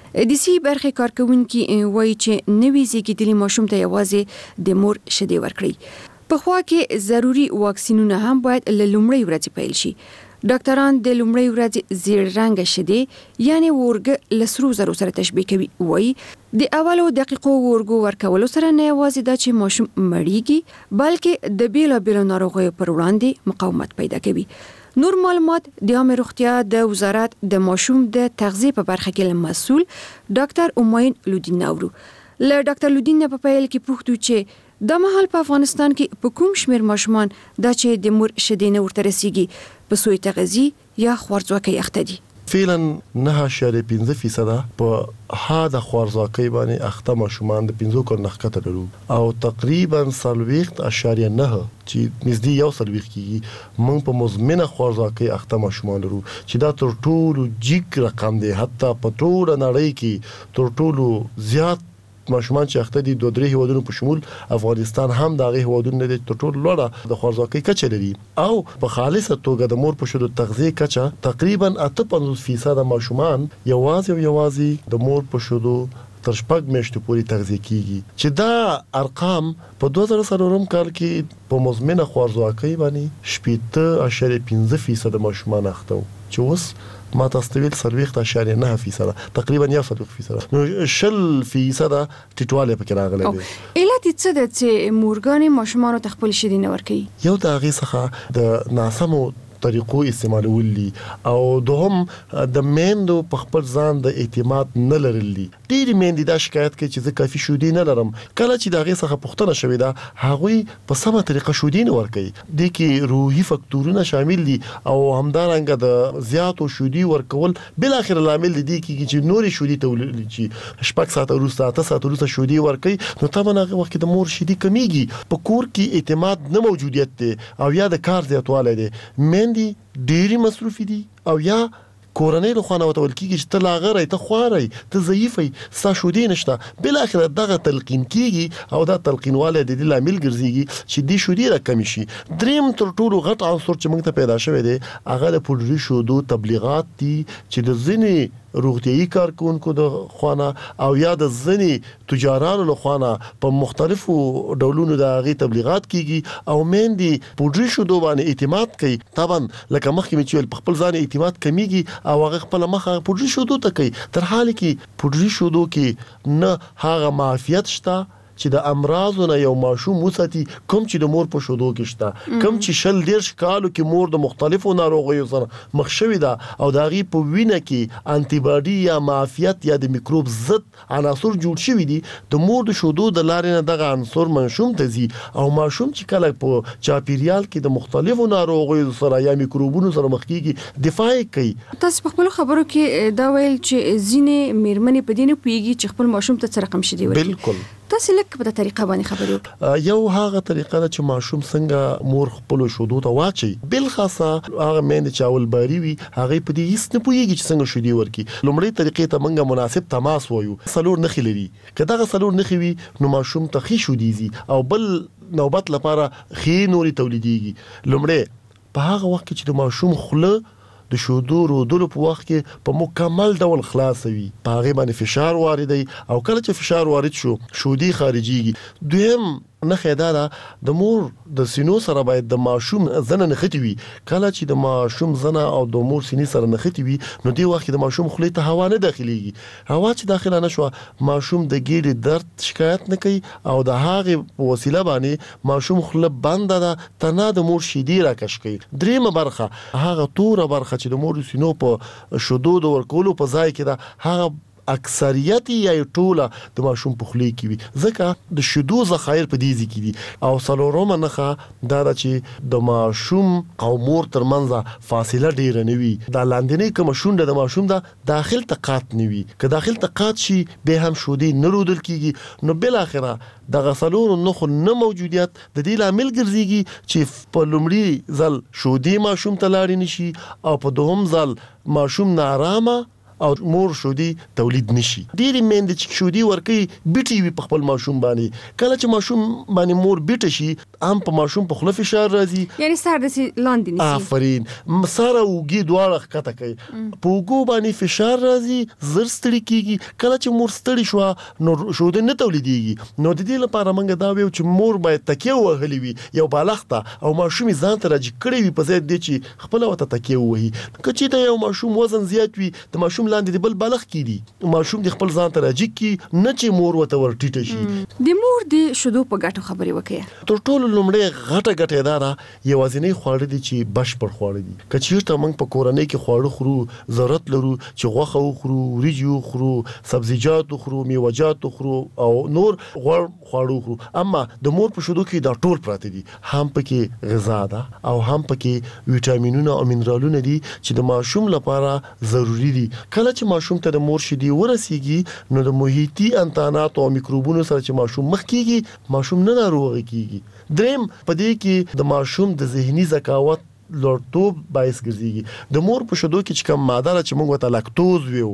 د سی برخې کارکونکي وایي چې نوي زیږیدلي ماشوم ته یوازې د مور شیدې ورکړي. په خوا کې ضروري واکسینونه هم باید له لومړۍ ورځې پیل شي. ډاکټران د لومړۍ ورځې زیړ رنګه شیدې یعنی ورګ له سرو زرو سره تشبیه کوي. وایي د اولو دقیقو ورګو ورکولو سره نه یوازې دا چې ماشوم مړیږي بلکې د بیلابیلو ناروغیو پر وړاندې مقاومت پیدا کوي. نور معلومات د عامه روغتیا د وزارت د ماشوم د تغذیه په برخه کې مسؤل ډاکټر امین لودین نورو له ډاکټر لودین په پیل کې پوښتنه چې د مهال په افغانستان کې په کوم شمیر ماشومان دا چې د مور شیدې نه ورته رسیږي په سوی تغذیه یا خوارځواکۍ اخته دي. فعلا نه اشاریه پنځه فیصد په ها د خوارځواکۍ باندې اخته ماشومان د پنځو کال نه ښکته لرو او تقریبا څلوېښت اشاریه نه چې نږدې یو څلوېښت کېږي موږ په مزمنه خوارځواکۍ اخته ماشومان لرو چې دا تر ټولو جګ رقم دی. حتی په ټوله نړۍ کې تر ټولو زیات ماشومان چې اخته دي دوه درې هیوادونو په شمول افغانستان هم د هغه هیوادونو نه دي تر ټولو لوړه د خوارځواکۍ کچه لري او په خالصه توګه د مور په شیدو تغذیه کچه تقریبا اته پنځوس فیصد ماشومان یوازې او یوازې د مور په شیدو تر شپږ میاشتو پورې تغذیه کیږي چې دا ارقام په دوه زره څلورم کال کې په مزمنه خوارځواکۍ باندې شپږ اشاریه پنځه فیصد ماشومان اخته چې اوس ما تاسو ته ویل څلوېښت اشاریه نه فیصد تقریبا یو څلوېښت فیصد نو شل فیصد ټیټوالی پکې راغلی دی. علت یې څه ده چې مورګانې ماشومانو ته خپل شیدې نه ورکوي؟ یو د هغې څخه د ناسمو طریقو استعمالول دي او دوهم د میندو په خپل ځان د اعتماد نه لرل دي. ډېری میندې دا شکایت کوي چې زه کافي شیدې نه لرم. کله چې د هغې څخه پوښتنه شوې ده هغوی په سمه طریقه شیدې نه ورکوي. دې کې روحي فکتورونه شامل دي او همدارنګه د زیاتو شیدې ورکول بالاخره لامل دی کېږي چې نورې شیدې تولید چې شپږ ساعته وروسته اته ساعته وروسته شیدې ورکوي نو طبعا هغه وخت د مور شیدې کمیږي. په کور کې اعتماد نه موجودیت دی او یا د کار زیاتوالی دی. دی ډېری مصروفي دي او یا کورنۍ له خوا نه وتول کېږي چې ته لاغری ته خواری ته ضعیفی ستا شیدې نشته. بالاخره دغه تلقین کېږي او دا تلقینوالی د دې لامل ګرځېږي چې دې شیدې راکمې شي. دریم تر ټولو غټ عنصر چې موږ ته پیدا شوی دی هغه د پوډري شیدو تبلیغات دي چې د ځینې روغتیایي کارکونکو د خوانه او یا د ځینې تجارانو له خوانه په مختلفو ډولونو د هغې تبلیغات کېږي او میندې پوډري شیدو باندې اعتماد کوي. طبعا لکه مخکې مې چې ویل په خپل ځان اعتماد کمیږي او هغه خپله مخه پوډري شیدو ته کوي تر حاله کې پوډري شیدو کې نه هغه معافیت شته چې د امراضونو یو ماشوم وساتي کوم چې د مور په شیدو کې شته کوم چې شل دېرش کالو کې مور د مختلفو ناروغیو سره مخ شوې ده او د هغې په وینه کې انټي باډي یا معافیت یا د میکروب ضد عناصر جوړ شوي دي. د مور د شیدو د لارې نه دغه عنصر ماشوم ته ځي او ماشوم چې کله په چاپیریال کې د مختلفو ناروغیو سره یا میکروبونو سره مخ کېږي دفاع کوي. تاسو په خپلو خبرو کې دا ویل چې ځینې میرمنې په دې نه پوهېږي چې خپل ماشوم ته څه رقم شیدې ورکړي. بالکل تاسو لکه په دې طریقه باندې خبرې وکړئ. یو هغه طریقه ده چې ماشوم څنګه مور خپل شیدو ته واچي بل خاصه هغه میندې چې اول باری وي هغه په دې هیڅ نه پوهېږي چې څنګه شیدې ورکړي. لومړی طریقې ته موږ مناسب تماس وایو. څلور نښې لري که دغه څلور نښې وي نو ماشوم ته ښې شیدې ځي او بل نوبت لپاره ښې نورې تولیدېږي. لومړی په هغه وخت کې چې د ماشوم خوله د شیدو رودلو په وخت کې په مکمل ډول خلاصوي په هغې باندې فشار واردوي او کله چې فشار وارد شو شیدې خارجېږي. دویم نه خیدا د مور د سینو سره باید د ماشوم زنه نختی وي. کله چې د ماشوم زنه او د مور سینې سره نختی وي نو دی وخت د ماشوم خولې ته هوا نه داخليږي. هوا چې داخله نشو ماشوم د ګیډې درد شکایت نه کوي او د هغه وسیله باندې ماشوم خوله بند ده تنه د مور شیدې راکش کوي. دریمه برخه هغه توره برخه چې د مور سینو په شودو د ورکولو په ځای کې ده هغه اکثریت یا ټوله د ماشوم په خولې کې وي ځکه د شیدو ذخایر په دې ځکه دي. او څلورمه نخه دا ده چې د ماشوم او مور ترمنځ فاصله ډیره نه وي. دا لاندنۍ کوم شونډه د ماشوم د داخل تقات نه وي. که داخل تقات شي به هم شودې نه رودل کیږي نو بل اخره د غسلونو نخو نه موجودیت د دې لامل ګرځيږي چې په لومړي ځل شودې ماشوم ته لاړ نشي او په دوهم ځل ماشوم نارامه او مور شودي تولید نشي. ډېری میندې چې شودي ورکي بیټي وي په خپل ماشوم باندې کله چې ماشوم باندې مور بیټه شي هم په ماشوم په خله فشار راځي یعنی سر د لاندې نشي. آفرین مساره وګي دواړه ښکته کوي په وګو باندې فشار راځي زر ستړي کیږي. کله چې مور ستړي شو نو شودي نه تولیديږي. نو د دې لپاره موږ دا ویو چې مور باید تکیه وهلي وي یو بالغ ته او ماشوم ځان ته راځي کړی وي په ځای د چې خپل وته تکیه وهي. کچې ته یو ماشوم وزن زیات وي د ماشوم لاندې د بل بالغ کیدی ماشوم د خپل ځان ته راځي کی نه چې مور وته ورټیټه شي. د مور د شودو په ګټو خبرې وکړه. تر ټولو لومړی غټه ګټه دارا یوازینی خواړه دي چې بشپړ خواړه دي. کچېرته موږ په کورنۍ کې خواړه خورو ضرورت لرو چې غوښه خورو وریجو خورو سبزیجات خورو میوه‌جات خورو او نور غوړ خواړه خورو اما د مور په شودو کې دا ټول پراته دي. هم پکې غذا ده او هم پکې ویټامینونه او منرالونه دي چې د ماشوم لپاره ضروری دي. کله چې ماشوم ته د مور شیدې ورسیږي نو د محیطي انتانات او میکروبونو سره چې ماشوم مخ کیږي ماشوم نه ناروغ کیږي. دریم په دې کې د ماشوم د ذهني ذکاوت لوړتوب باعث ګرځي. د مور په شیدو کې چې کوم ماده چې موږ ته لاکتوز ویو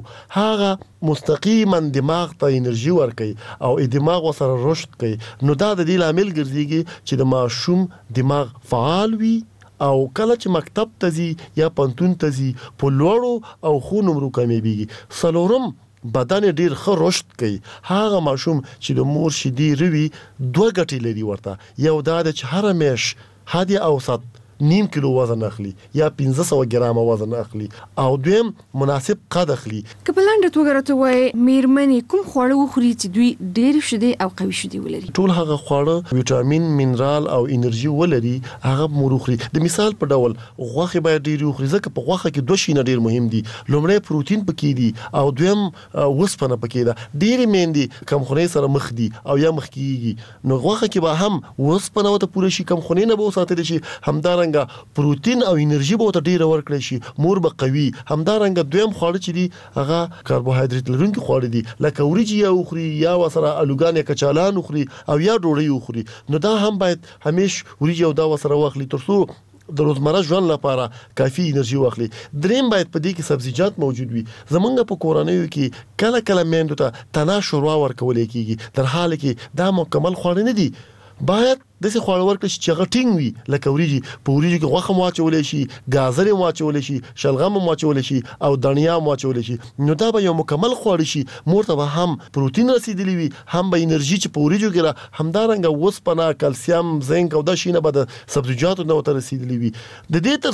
هغه مستقیما دماغ ته انرژي ورکوي او دماغ وسره رشد کوي. نو دا د دې لامل ګرځي چې د ماشوم دماغ فعال وي او کله چې مکتب ته ځي یا پنتون ته ځي په لوړو او خو نمرو کمیږي. څلورم بدن ډیر ښه رشد کوي. هغه ماشوم چې د مور شیدې روي دوه ګټې لري ورته. یو دا چې هر میش حد اوسط نیم کیلو وزن اخلي یا پنځه سوه ګرام وزن اخلي او دویم مناسب قد اخلي. کپلانډ توګه راته وای میرمنې کوم خواړه وخوري چې دوی ډېر شیدې او قوي شیدې ولري؟ ټول هغه خواړه ویټامین منرال او انرژي ولري هغه مور خوري. د مثال په ډول غوښه باید ډېر وخوري ځکه په غوښه کې دوه شینه ډېر مهم دي. لومړی پروتین پکې دي او دویم وسپنه پکې ده. ډېر میندې کم خوري سره مخ دي او یا مخ کیږي نو غوښه کې به هم وسپنه وته پوره شي کم خوري نه به وساتل شي همدارنګه پروتین او انرژي به ته ډیره ورکړي شي مور به قوي. همدارنګه دویم خواړه چې دي هغه کاربوهایډریټ لرونکي خواړه دي لکه وریجې یا خوري یا وسره الوګان یا کچالان خوري او یا ډوډۍ خوري. نو دا هم باید همیش وریجې او دا وسره واخلي ترڅو د روزمره ژوند لپاره کافي انرژي واخلي. دریم باید په دې کې سبزیجات موجود وي. زمونږ په کورنیو کې کله کله میندو ته تنا شوروا ورکول کېږي در حال کې دا مکمل خواړه نه دي. باید د څه خواړه ورکړي چې هغه ټینګ وي لکه وریجې په وریجو کې غوښه واچول شي گازرې واچول شي شلغم واچول شي او دڼیا واچول شي نو دا به یو مکمل خواړه شي. مور ته به هم پروتین رسیدلی وي هم به انرژي چې په وریجو کې را همدارنګه وسپنه کلسیم زنک او دا شینه به د سبزیجاتو نه ته رسیدلی وي. د دې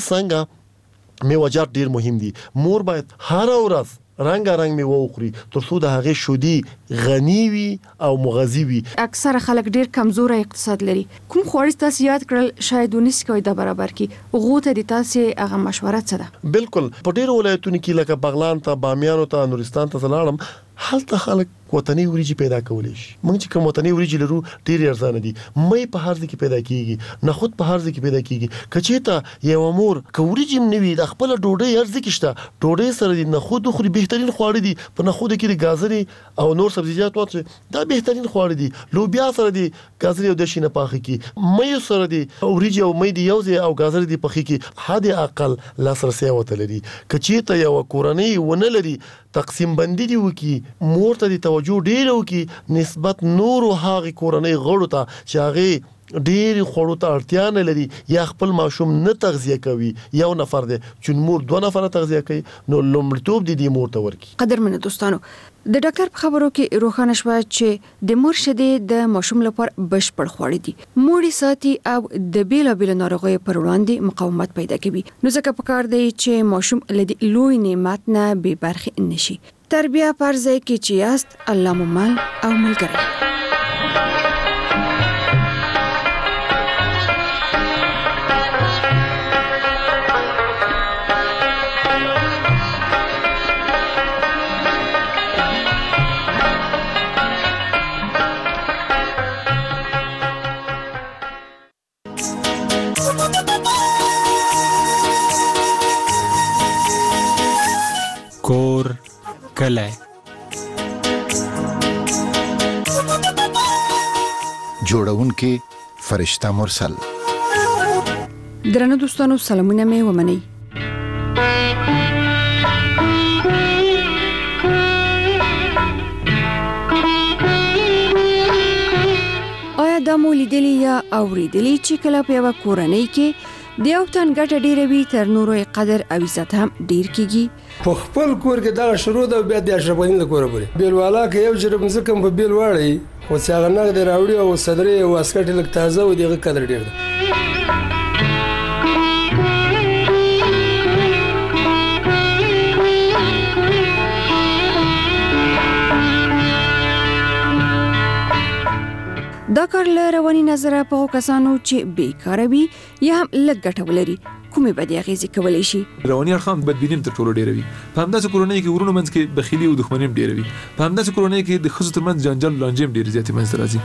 ترڅنګ میوه‌جات ډیر مهم دي. مور باید هر ورځ رنگ رنگ میوه وخوري ترڅو د هغه شودي غني وي او مغذي وي. اکثر خلک ډیر کمزور اقتصاد لري. کوم خواړه تاسو یاد کړل شاید ونیس کوي د برابر کی غوته د تاسو هغه مشوره څه ده؟ بالکل په ډیر ولایتونو کې لکه بغلان ته بامیانو ته نورستان ته زلاړم هلته خلک وطني وریجې پیدا کولای شي. موږ چې کوم وطني وریجې لرو ډېر ارزانه دي. مې په هر ځای کې پیدا کیږي نخود په هر ځای کې پیدا کیږي. کچېته یو مور کوریجم نوي د خپل ډوډۍ ارزه کې شته ډوډۍ سره د نخود خوري بهترین خواړه دي. په نخود کې د گازرې او نور سبزیجات واچي دا بهترین خواړه دي. لوبیا سره د گازرې او د شینه پاخه کې مې سره د وریجې او مې د یوځي او گازرې د پخې کې حد اقل لاسرسي وته لري. کچېته یو کورنۍ ونه لري تقسیم بندي دی وکي مور ته د توجه ډیره وکي نسبت نور او هغه کورنۍ غړو ته چې هغه ډېر خوړو ته اړتیا نه لري یا خپل ماشوم نه تغذیه کوي یو نفر دی چې مور دوه نفر تغذیه کوي نو لومړیتوب دي د مور ته ورکی. قدرمنو دوستانو د ډاکټر په خبرو کې روښانه شوه چې د مور شیدې د ماشوم لپاره بشپړ خواړه دي، موړي ساتي او د بیلابیلو ناروغیو پر وړاندې مقاومت پیدا کوي. نو ځکه پکار دی چې ماشوم له دې لوی نعمت نه بې برخې نشي. تربیه پر ځای کې چې یاست الله مو مل او ملګری. کور کلی جوړونکي فرشته مرسل. درنو دوستانو سلامونه مې ومنئ. آیا دا مو لیدلی یا اوریدلی چې کله په یوه کورنۍ کې د یو تن ګټه ډیره وي تر نورو قدر او عزت هم ډیر کیږي؟ په خپل کور کې دا شروع ده بیا د اشرفاني د کور پورې بیلوالا کې یو جرب مزکم په بیل واړی خو چې هغه نغد راوړي او صدرې او اسکټ لک تازه و دغه قدر ډیر ده. دا کار له رواني نظره په کسانو چې بیکاره وي یا هم لږ ګټه ولري کومې بدې اغېزې کولی شي؟ رواني اړخ هم بدبیني تر ټولو ډېره وي. په همداسې کورنۍ کې ورونو منځ کې بخیلي او دښمني هم ډېره وي. په همداسې کورنۍ کې د ښځو ترمنځ جنجال او لانجې هم ډېرې زیاتې منځته راځي.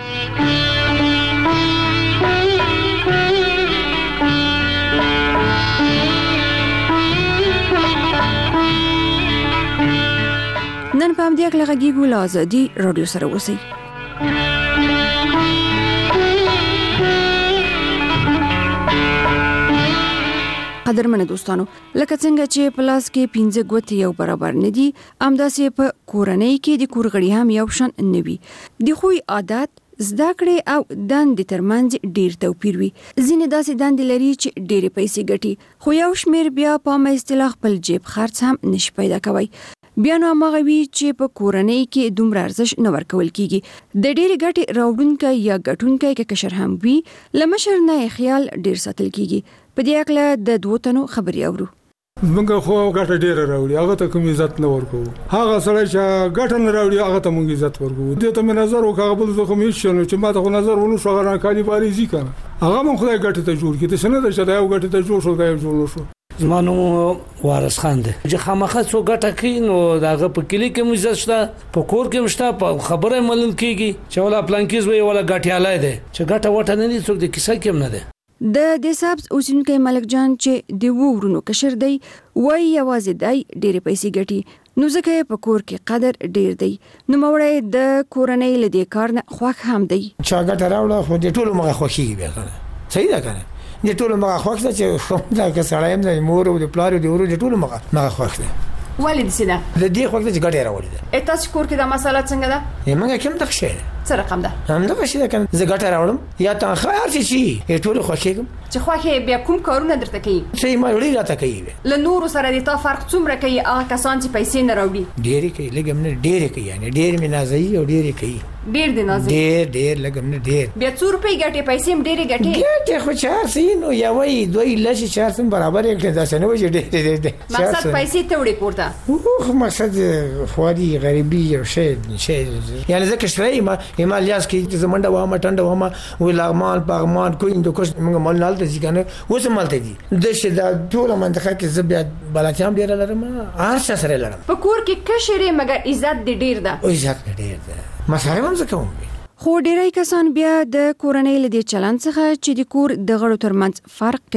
نن په همدې هکله غږیږو له ازادي راډیو سره اوسئ. قدرمنو دوستانو، لکه څنګه چې په لاس کې پنځه ګوتې یو برابر نه دي، همداسې په کورنۍ کې د کورغړي هم یو شان نه وي. د خوی عادت، زده کړې او دندې ترمنځ ډیر توپیر وي. ځینې داسې دندې لري چې ډېرې پیسې ګټي، خو یو شمېر بیا په عامه اصطلاح خپل جیب خرڅ هم نشي پیدا کوي. بیا نو هغه وی چې په کورنۍ کې دومره ارزښت نه ورکول کیږي. د ډېرې ګټې راوړونکی یا ګټونکی که کشر هم وي، له مشر نه خیال ډیر ساتل کیږي. په دې اړه د دوه تنو خبرې اورو. موږ خو ګټه ډیره راوړي، هغه ته کوم عزت نه ورکو. هغه سړی چې ګټه نه راوړي هغه ته موږ عزت ورکو. دې ته مې نظر وکړ بل څه کوم هیڅ شنو چې ما ته نظر ونه شو هغه کالي باري زی کنه. هغه مون خدای ګټه ته جوړ کړي، څه نه ده چې دا یو ګټه ته جوړ شو دا یو جوړ شو. زمانو وارث خان دی چې خامخا څو ګټه کوي نو داغه په کلی کې عزت شته، په کور کې مشته، په خبره ملل کیږي چې ولا پلانکیز وی ولا ګټیاله دی چې ګټه وټه نه دي څوک د کیسه کې نه ده. د دې سبز اوسونکو ملک جان چې د وورونو کشر دی وای یوازې دی ډېرې پیسې ګټي، نو ځکه په کور کې قدر ډېر دی. نو موړی د کورنۍ له دې کار نه خوښ هم دی. چا ګټه راوړه خو د ټولو مغه خوښي بیا کنه صحیح ده کنه د ټولو مغه خوښ ده چې خو دا که سړی هم د مور او د پلار او د ورو د ټولو مغه مغه خوښ ده. ولې دې سیده د دې خوښ ده چې ګټه راوړي ده. تاسو کور کې دا مسله څنګه ده؟ یې موږ کوم دغه شی څه رقم ده؟ هم دغه شی ده کنه زه ګټه راوړم یا تنخواه هر څه شي ټول خوښېږم چې خوښې بیا کوم کارونه درته کوي چې ما وړي راته کوي له نورو سره د تا فرق څومره کوي هغه کسان چې پیسې نه راوړي؟ ډېرې کوي لږ هم نه ډېرې کوي یعنې ډېر مې نازوي او ډېرې کوي ډېر دې نازوي ډېر ډېر لږ هم نه ډېر بیا څو روپۍ ګټې پیسې هم ډېرې ګټې ګټې خو چار سي نو یوې دوی لسې چار سم برابر یې کړې داسې نه وایي چې ډېر ډېر مقصد پیسې ته وړې پورته خو مقصد خواري غریبي یو شی شی یعنې زه کشرۍ ما همالیاس کې زمونډه وامه ټنډه وامه وی لغمان پاغمان کوین د کوش موږ مال نالته ځي کنه اوس مالته دي د شه د ټول منطقه کې زه بیا بلاتیام ډیر لرم هر څه سره لرم په کور کې کشرې مګر عزت دې ډیر ده او عزت ډیر ده مساره هم زکوم خو ډیری کسان بیا د کورنۍ له دې چلند څخه چې د کور د غړو ترمنځ فرق کوي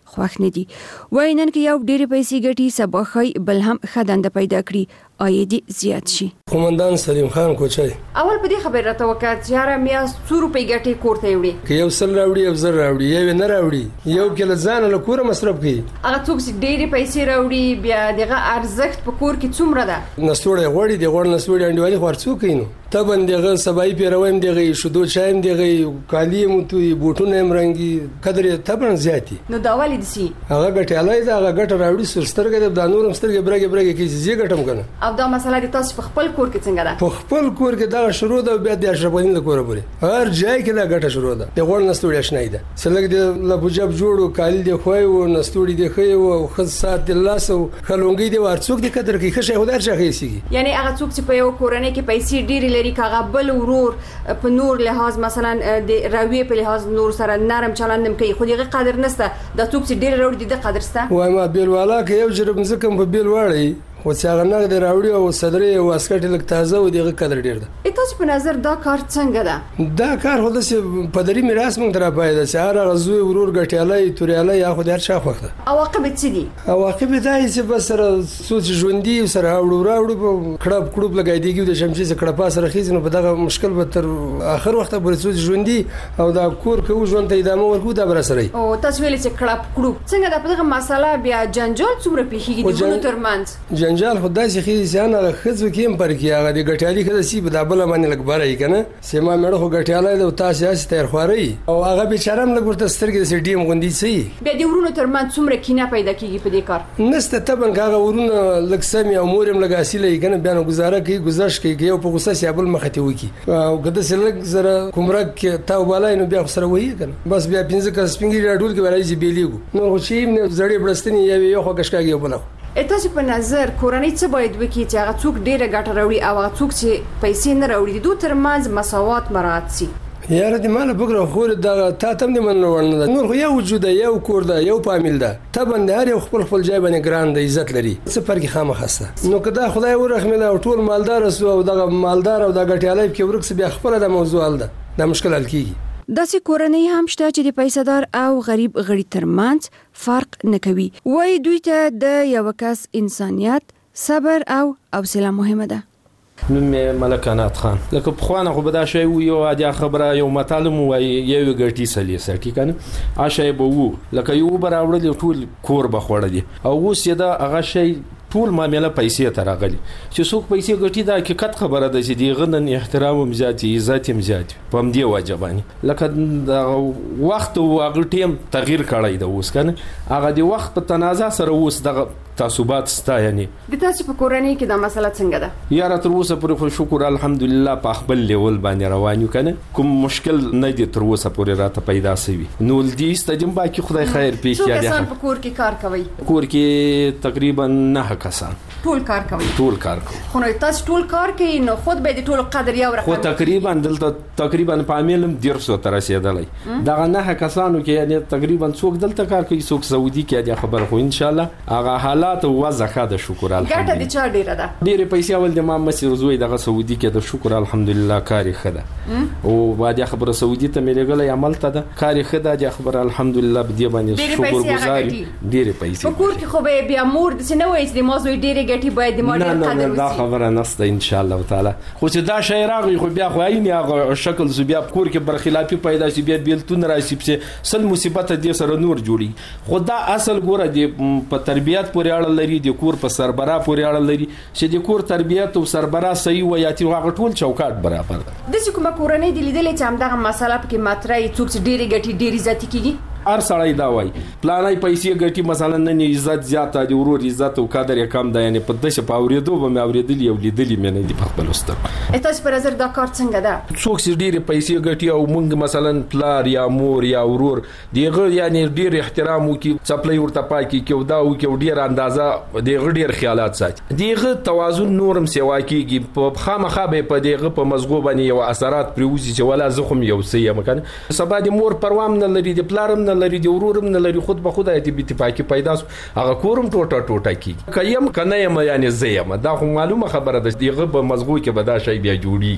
خوښ نه دي. وای نن کې یو ډېرې پیسې ګټي سبا خی بل هم خدانده پیدا کړي عاید زیات شي. قومندان سلیم خان کوچای اول په دې خبره راته وکړه چې یاره میا څو روپۍ ګټې کور ته وړي که یو سل راوړي یو زر راوړي یو نه راوړي یو کله ځان له کوره مصرف کوي هغه څوک چې ډېرې پیسې راوړي بیا دغه ارزښت په کور کې څومره ده نسوړی غوړي د غوړ نسوړي انډیوالي خو څوک کینو تبن دغه سبای پیرویم دغه شودو چایم دغه کالی متوي بوټونه مرنګي قدر تبن زیاتی نو دا ولې دسی هغه ګټلای دا هغه ګټ راوړي سرسترګه د نورم سترګه برګه برګه کې زی ګټم کنه او دا مسله د تاسو په خپل کور کې څنګه ده په خپل کور کې دا شروع ده بیا د اشرفین له کوره پورې هر ځای کې دا ګټه شروع ده د غوړ نستوړي شنای ده سلګ د لبوجب جوړو کالی دی خوای او نستوړي دی خو او خص سات د لاسو خلونګي دی ورڅوک د قدر کې خشه خدای شخې سیږي یعنی هغه څوک چې په یو کورنۍ کې پیسې ډېری لري کاغه بل ورور په نور لحاظ مثلا د راوی په لحاظ نور سره نرم چلندم کوي خو دغه قدر نسته د څوک چې ډېر وروړي د قدر سته وای ما بیل والا کې یو جرب مزکم په بیل واړی خو چې هغه نه د راوړي او صدرې او اسکټ لک تازه او دغه قدر ډیر ده تاسو په نظر دا کار څنګه ده دا کار هدا چې پدری میراث مونږ تر پایده چې هر غزوی ورور ګټیالای توريالای یا خو در شاخ وخته عواقب څه دي عواقب دا چې بس سره سوچ ژوندۍ سره وړو راوړو کړب کړب لګای دیږي د شمشي سره کړه پاس رخیز نو په دغه مشکل به تر اخر وخت پورې سوچ ژوندۍ او دا کور کو ژوند ته ادامه ورکو دا بر سره او تاسو ویل چې کړه کړب څنګه د دغه مسله بیا جنجال څومره پیخیږي د ګونو ترمنځ جنجال خدای چې ځان هغه خزو کې هم پر کې هغه د ګټیالي کده سی په دابل باندې لګ بارای کنه سیما مړ خو ګټیالي د تاسو یې ستیر خواري او هغه به چرم لګ ورته سترګې د سټیم غوندي سي بیا د ورونو ترمن څومره کینه پیدا کیږي په دې کار نسته تبن هغه ورونو لګ سمي او مورم لګاسي لې کنه بیا نو گزاره کوي گزارش کوي یو په غوسه سی ابل مخته وکی او کده سلګ زره کومرګ کې تا وبالای نو بیا سره وایي کنه بس بیا پنځه کس سپینګي راډول کې ولای زی بیلیګو نو خو شي نه زړې بلستنی یو خو کشکاږي وبله تاسو په نظر کورنۍ څه باید وکړي چې هغه څوک ډیره ګټه راوړي او هغه څوک چې پیسې نه راوړي دوی ترمنځ مساوات مراعات شي یاره د مال بګره خو دا تا تم دې من ورنه نور خو یو وجود یو کور ده یو فامیل ده ته باندې هر یو خپل خپل ځای باندې ګران د عزت لري څه فرق خامخسته نو کدا خدای ورحمه او ټول مالدار او دغه مالدار او د ګټیالای کې ورکس بیا خپل د موضوع حل ده دا مشکل حل کیږي داسې کورنۍ هم شته چې د پیسادار او غریب غړي ترمنځ فرق نه کوي وای دوی ته د یو کس انسانيت صبر او حوصله مهمه ده نوم ملک انات خان لکه په خوانه خو به دا شی یو اجا خبره یو مطالم وای یو ګټي سلی سټی کنه آشای به وو لکه یو براوړل ټول کور بخوړل او اوس یې دا هغه شی ټول معاملې پیسې ته راغلي چې څوک پیسې ګټي دا حقیقت خبره ده چې دی غنن احترام هم زیات عزت هم زیات په دې واجبانی لکه د وخت او هغه ټیم تغییر کړی دا اوس کنه هغه د وخت په تنازع سره اوس د تعصبات ستا یعنی د تاسو په کورنۍ کې دا مسله څنګه ده یاره تر اوسه پورې خو شکر الحمدلله په خپل لیول باندې روان یو کنه کوم مشکل نه دی تر اوسه پورې راته پیدا سوي نو دې ستجم باقي خدای خیر پیښ یا څنګه په کور کې کار کوي کور کې تقریبا نه کسان ټول کار کوي ټول کار کوي خو نو تاسو ټول کار کوي نو خود به د ټول قدر یو رقم خو تقریبا دلته تقریبا په عاملم ډیر سو تر رسیدلای دا نه کسانو کې یعنی تقریبا څوک دلته کار کوي څوک سعودي کې دا خبر خو ان شاء الله هغه حالات او وضع د شکر الحمدلله ګټه د چا ډیره ده ډیره پیسې اول د مام مسیر زوی دغه سعودي کې د شکر الحمدلله کاری خده او بعد خبره سعودي ته ملګری عمل ته ده کاری خده د خبر الحمدلله بدی باندې شکر گزاري ډیره پیسې په کور کې خو به بیا مور د سنوي چې د موضوع ډیره ګټي باید د ماډل قدر وسی دا خبره نسته ان شاء الله تعالی خو چې دا شی راغی خو بیا خو عین هغه شکل زو بیا کور کې برخلافي پیدا شي بیا بیلتون راشي چې سل مصیبت دې سره نور جوړي خو دا اصل ګوره د په تربيات پورې اړه لري د کور په سربرا پورې اړه لري چې د کور تربيات او سربرا صحیح ویاتي هغه ټول چوکاټ برابر ده د کومه کورنۍ د لیدلې چې همدغه مسله په ماترای څوک چې ډېری ګټي ډېری ذاتی کیږي هر سړی دا وای پلانای پیسې ګټي مثلا نه عزت زیاته دی ورور عزت او قدر یې کم دی یعنی په دشه پاوریدو به مې اوریدلی او لیدلی مې نه دی په خپل واست تاسو پر نظر دا کار څنګه ده څوک چې ډېری پیسې ګټي او مونږ مثلا پلار یا مور یا ورور دیغه یعنی ډېر احترام وکي چپلې ورته پاکي کې دا وکي ډېر اندازه دیغه ډېر خیالات ساتي دیغه توازن نورم سیوا کیږي په خامخا به په دیغه په مزغو باندې یو اثرات پروزي چې ولا زخم یو سي مکان سبا د مور پروام نه لري د پلارم نه لري د ورورم نه لري خود به خود ایت به اتفاقی پیدا هغه کورم ټوټه ټوټه کی کیم کنه یم یعنی زیم دا خو معلومه خبره ده دیغه په مزغو کې به دا شی بیا جوړیږي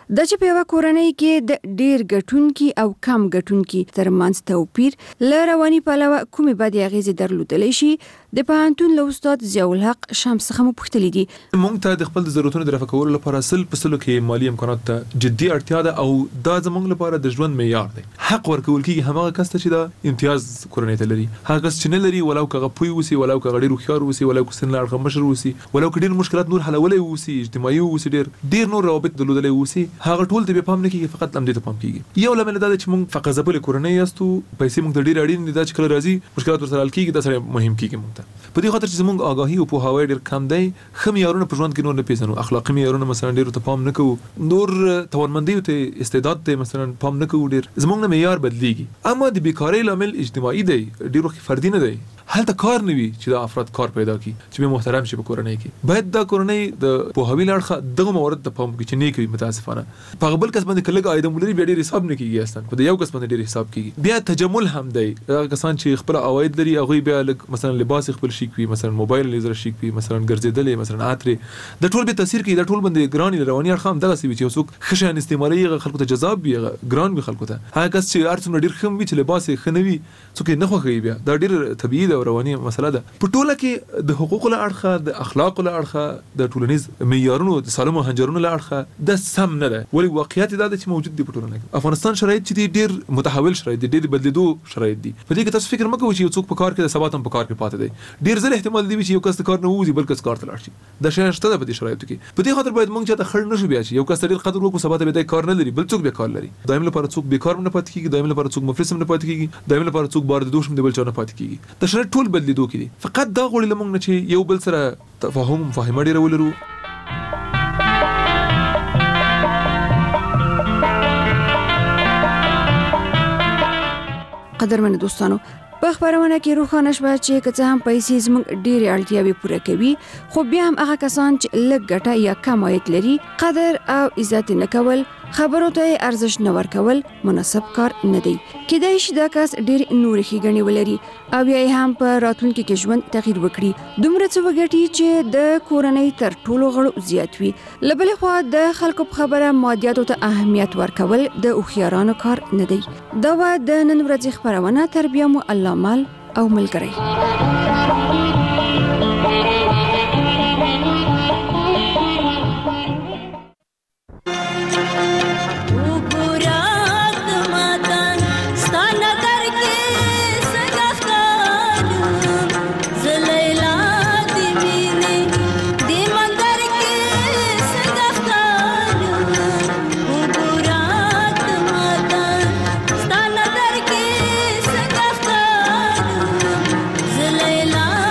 د چې په یو کورنۍ کې د ډیر ګټونکي او کم ګټونکي ترمنځ توپیر ل رواني پلوه کومې بدې اغیزې درلودلی شي د پوهنتون له استاد ضیاء الحق شمس څخه مو پوښتلي دي. موږ ته د خپل ضرورتونو د رفع کولو لپاره سل په سلو کې مالی امکانات ته جدي اړتیا ده او دا زموږ لپاره د ژوند معیار دی. حق ورکول کیږي همغه کس ته چې دا امتیاز کورنۍ ته لري، هغه کس چې نه لري ولو که پوی وسی ولو که ډیر هوښیار وسی ولو که سن لاړ مشر وسی ولو که ډیر مشکلات نور حلولای وسی اجتماعي وسی ډیر ډیر نور روابط درلودلای وسی هغه ټول د پام نه کیږي، فقط لم دې ته پام کیږي. یو لمل دا چې موږ فقط زبل کورنۍ یاستو پیسې موږ ډیر اړین دي دا چې کله راځي مشکلات ورسره حل کیږي دا سره مهم کیږي. موږ ته په دې خاطر چې موږ آگاهي او پوهاوی ډیر کم دی، خو معیارونه په ژوند کې نور نه پیژنو، اخلاقی معیارونه مثلا ډیر ته پام نه کوو، نور توانمندي ته استعداد ته مثلا پام نه کوو، ډیر زموږ نه معیار بدلیږي. اما د بیکاری لامل اجتماعي دی، ډیر وخت فردي نه دی. هلته کار نه وي چې دا افراد کار پیدا کړي چې به محترم شي په کورنۍ کې. باید دا کورنۍ د پوهاوی لړخه دغه موارد ته پام وکړي چې نه کوي. متاسفانه په غبل کس باندې کله عاید مولري بیا ډیر حساب نه کیږي، اصلا په یو کس باندې ډیر حساب کیږي. بیا تجمل هم دی، هغه کسان چې خپل عواید لري هغه بیا مثلا لباس خپل شي کوي، مثلا موبایل لیزر شي کوي، مثلا ګرځیدل، مثلا اترې د ټول به تاثیر کوي. د ټول باندې ګران رواني اړخ هم دغه سی چې وسوک خشن استعمالي خلکو ته جذاب وي، ګران وي خلکو ته. هغه کس چې ارڅونه ډیر خم وي چې لباس یې خنوي څوک نه خوښوي، بیا دا ډیر طبيعي او رواني مسله ده. په ټوله کې د حقوق له اړخه، د اخلاق له اړخه، د ټولنیز معیارونو، د سالمو هنجرونو له اړخه د سم نه ده. ولی واقعیت دا ده چې موجود دي په ټولنه کې. افغانستان شرایط چې ډیر متحول شرایط دي، ډیر بدلیدو شرایط دي. په دې کې تاسو فکر مکوئ چې یو څوک په کار کې د سبا هم په کار کې پاتې دی. ډیر زله احتمال دی چې یو کس کار نه وځي بل کس کار ته لاړ شي. دا شی شته په دې شرایطو کې. په دې خاطر باید موږ چې ته خړ نشو بیا چې یو کس ډیر قدر وکړو سبا ته به کار نه لري بل څوک به کار لري. دایم لپاره څوک بیکار نه پاتې کیږي، دایم لپاره څوک مفلس نه پاتې کیږي، دایم لپاره څوک بار د دوشم دی بل چا نه پاتې کیږي. دا شرایط ټول بدلیدو کې دي. فقط دا غوړي لمونږ نه چې یو بل سره تفاهم مفاهمه ډیر ولرو. قدرمن دوستانو، په خبرونه کې روښانه شوه چې که څه هم پیسې زموږ ډېرې اړتیاوې پوره کوي، خو بیا هم هغه کسان چې لږ ګټه یا کم عاید لري قدر او عزت نه کول، خبرو ته ارزښت نه ورکول مناسب کار نه دی. کېدای شي دا کس ډېر نورې ښېګڼې ولري او بیا یې هم په راتلونکي کې ژوند تغییر وکړي، دومره څه وګټي چې د کورنۍ تر ټولو غړو زیات وي. له بلې خوا د خلکو په خبره مادیاتو ته اهمیت ورکول د هوښیارانو کار نه دی. دا وه د نن ورځې خپرونه. تربیه مو الله مال او ملګری. Layla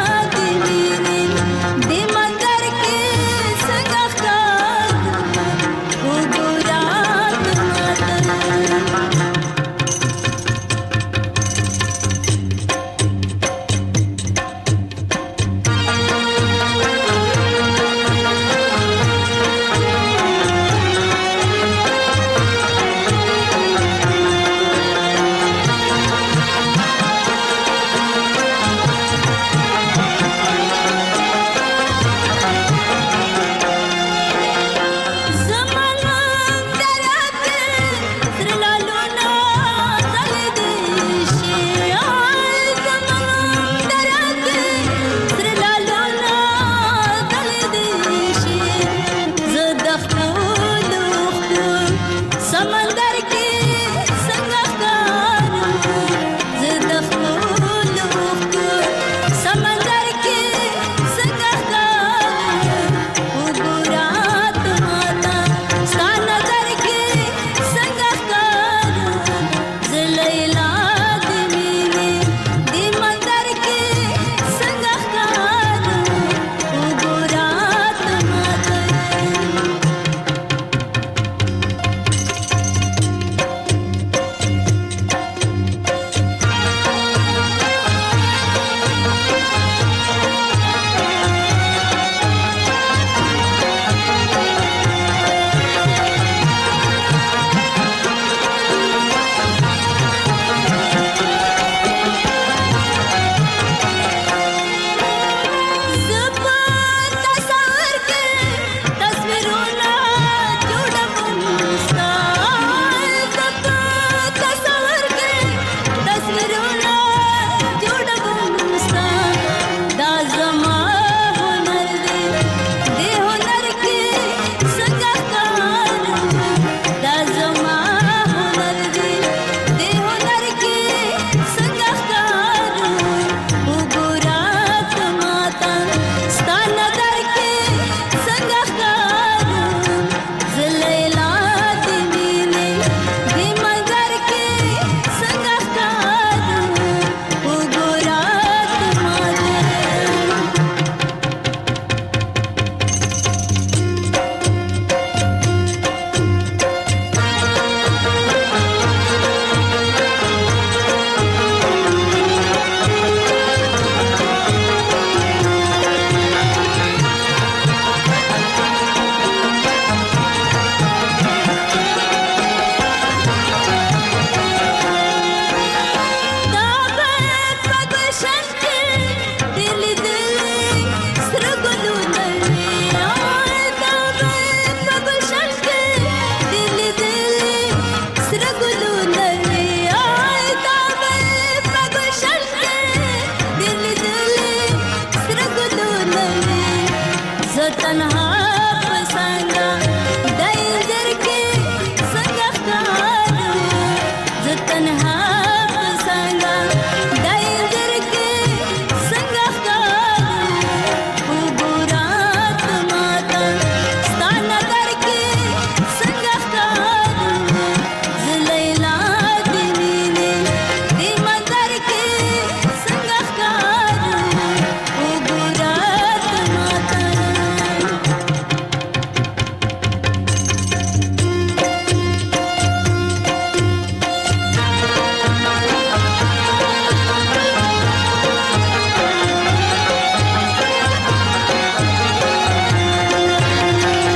پسنده